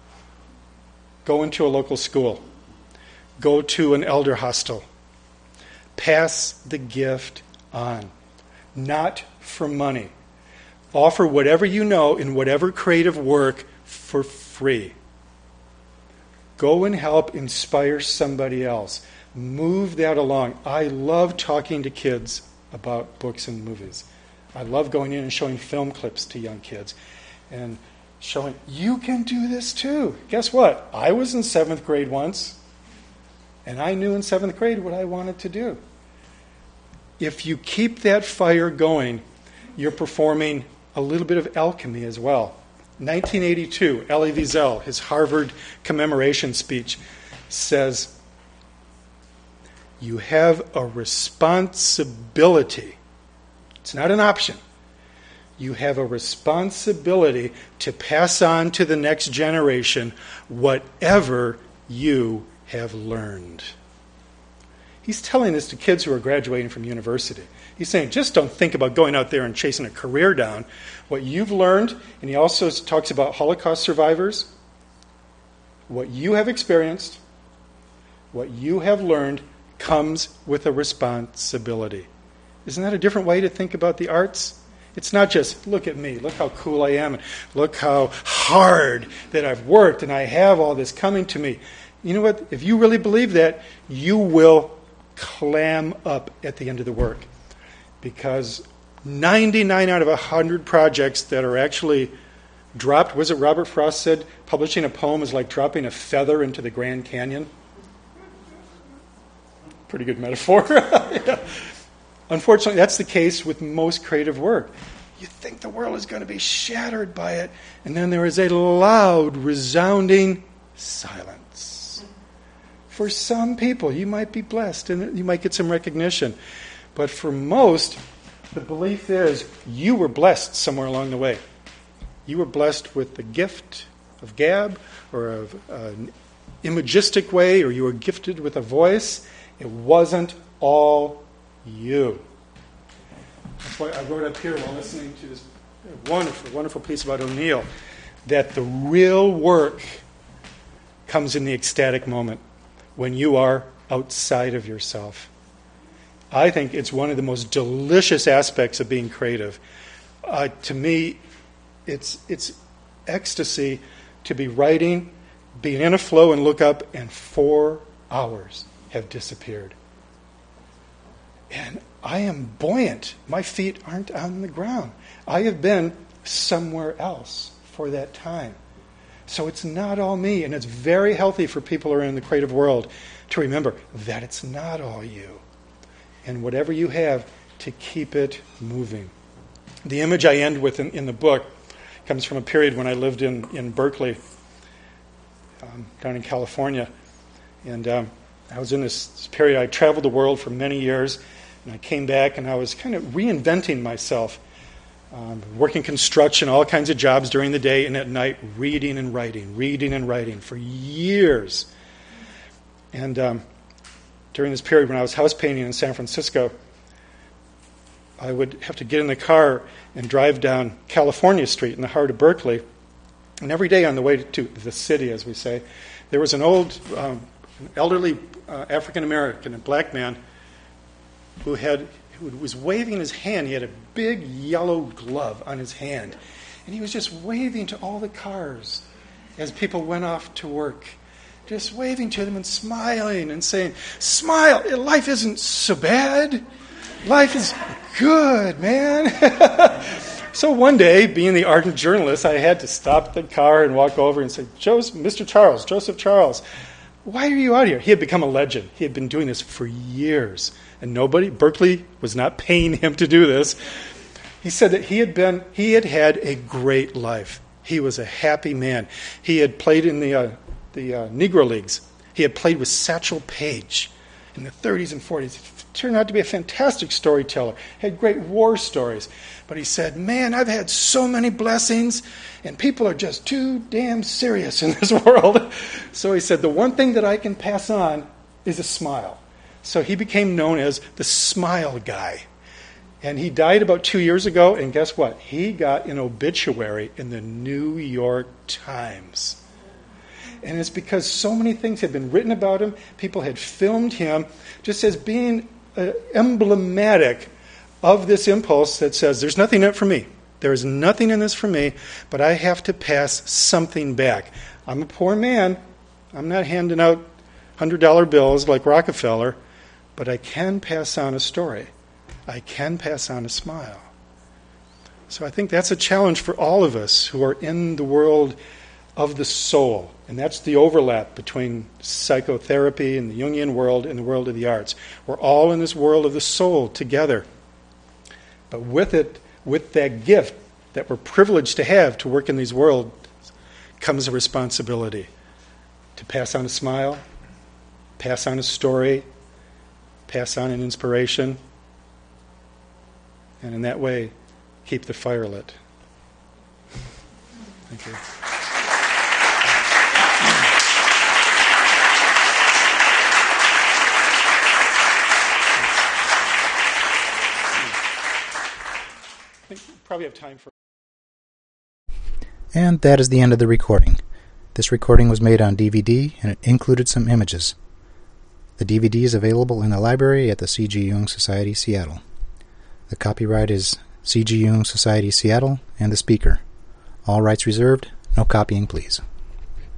Go into a local school. Go to an elder hostel. Pass the gift on. Not for money. Offer whatever you know in whatever creative work for free. Go and help inspire somebody else. Move that along. I love talking to kids about books and movies. I love going in and showing film clips to young kids and showing, you can do this too. Guess what? I was in 7th grade once, and I knew in 7th grade what I wanted to do. If you keep that fire going, you're performing a little bit of alchemy as well. 1982, Elie Wiesel, his Harvard commemoration speech, says, you have a responsibility. It's not an option. You have a responsibility to pass on to the next generation whatever you have learned. He's telling this to kids who are graduating from university. He's saying, just don't think about going out there and chasing a career down. What you've learned, and he also talks about Holocaust survivors, what you have experienced, what you have learned comes with a responsibility. Isn't that a different way to think about the arts? It's not just, look at me, look how cool I am, and look how hard that I've worked, and I have all this coming to me. You know what? If you really believe that, you will clam up at the end of the work. Because 99 out of 100 projects that are actually dropped, was it Robert Frost said, publishing a poem is like dropping a feather into the Grand Canyon? Pretty good metaphor. Yeah. Unfortunately, that's the case with most creative work. You think the world is going to be shattered by it, and then there is a loud, resounding silence. For some people, you might be blessed, and you might get some recognition. But for most, the belief is you were blessed somewhere along the way. You were blessed with the gift of gab, or of an imagistic way, or you were gifted with a voice. It wasn't all you. That's why I wrote up here while listening to this wonderful, wonderful piece about O'Neill, that the real work comes in the ecstatic moment when you are outside of yourself. I think it's one of the most delicious aspects of being creative. To me, it's ecstasy to be writing, being in a flow and look up, and 4 hours have disappeared. And I am buoyant. My feet aren't on the ground. I have been somewhere else for that time. So it's not all me, and it's very healthy for people who are in the creative world to remember that it's not all you. And whatever you have, to keep it moving. The image I end with in the book comes from a period when I lived in Berkeley, down in California. And I was in this period, I traveled the world for many years, and I came back and I was kind of reinventing myself, working construction, all kinds of jobs during the day, and at night reading and writing for years. And during this period when I was house painting in San Francisco, I would have to get in the car and drive down California Street in the heart of Berkeley. And every day on the way to the city, as we say, there was an old, elderly African-American, a black man, who was waving his hand. He had a big yellow glove on his hand. And he was just waving to all the cars as people went off to work. Just waving to them and smiling and saying, smile, life isn't so bad. Life is good, man. So one day, being the ardent journalist, I had to stop the car and walk over and say, Mr. Charles, Joseph Charles, why are you out here? He had become a legend. He had been doing this for years. And Berkeley was not paying him to do this. He said that he had had a great life. He was a happy man. He had played in the Negro Leagues. He had played with Satchel Paige in the 30s and 40s. He turned out to be a fantastic storyteller. Had great war stories. But he said, man, I've had so many blessings, and people are just too damn serious in this world. So he said, the one thing that I can pass on is a smile. So he became known as the Smile Guy. And he died about 2 years ago, and guess what? He got an obituary in the New York Times. And it's because so many things had been written about him. People had filmed him just as being emblematic of this impulse that says, there's nothing in it for me. There is nothing in this for me, but I have to pass something back. I'm a poor man. I'm not handing out $100 bills like Rockefeller, but I can pass on a story. I can pass on a smile. So I think that's a challenge for all of us who are in the world of the soul. And that's the overlap between psychotherapy and the Jungian world and the world of the arts. We're all in this world of the soul together. But with it, with that gift that we're privileged to have to work in these worlds, comes a responsibility to pass on a smile, pass on a story, pass on an inspiration, and in that way, keep the fire lit. Thank you. I think we probably have time for... And that is the end of the recording. This recording was made on DVD, and it included some images. The DVD is available in the library at the C.G. Jung Society, Seattle. The copyright is C.G. Jung Society, Seattle, and the speaker. All rights reserved. No copying, please.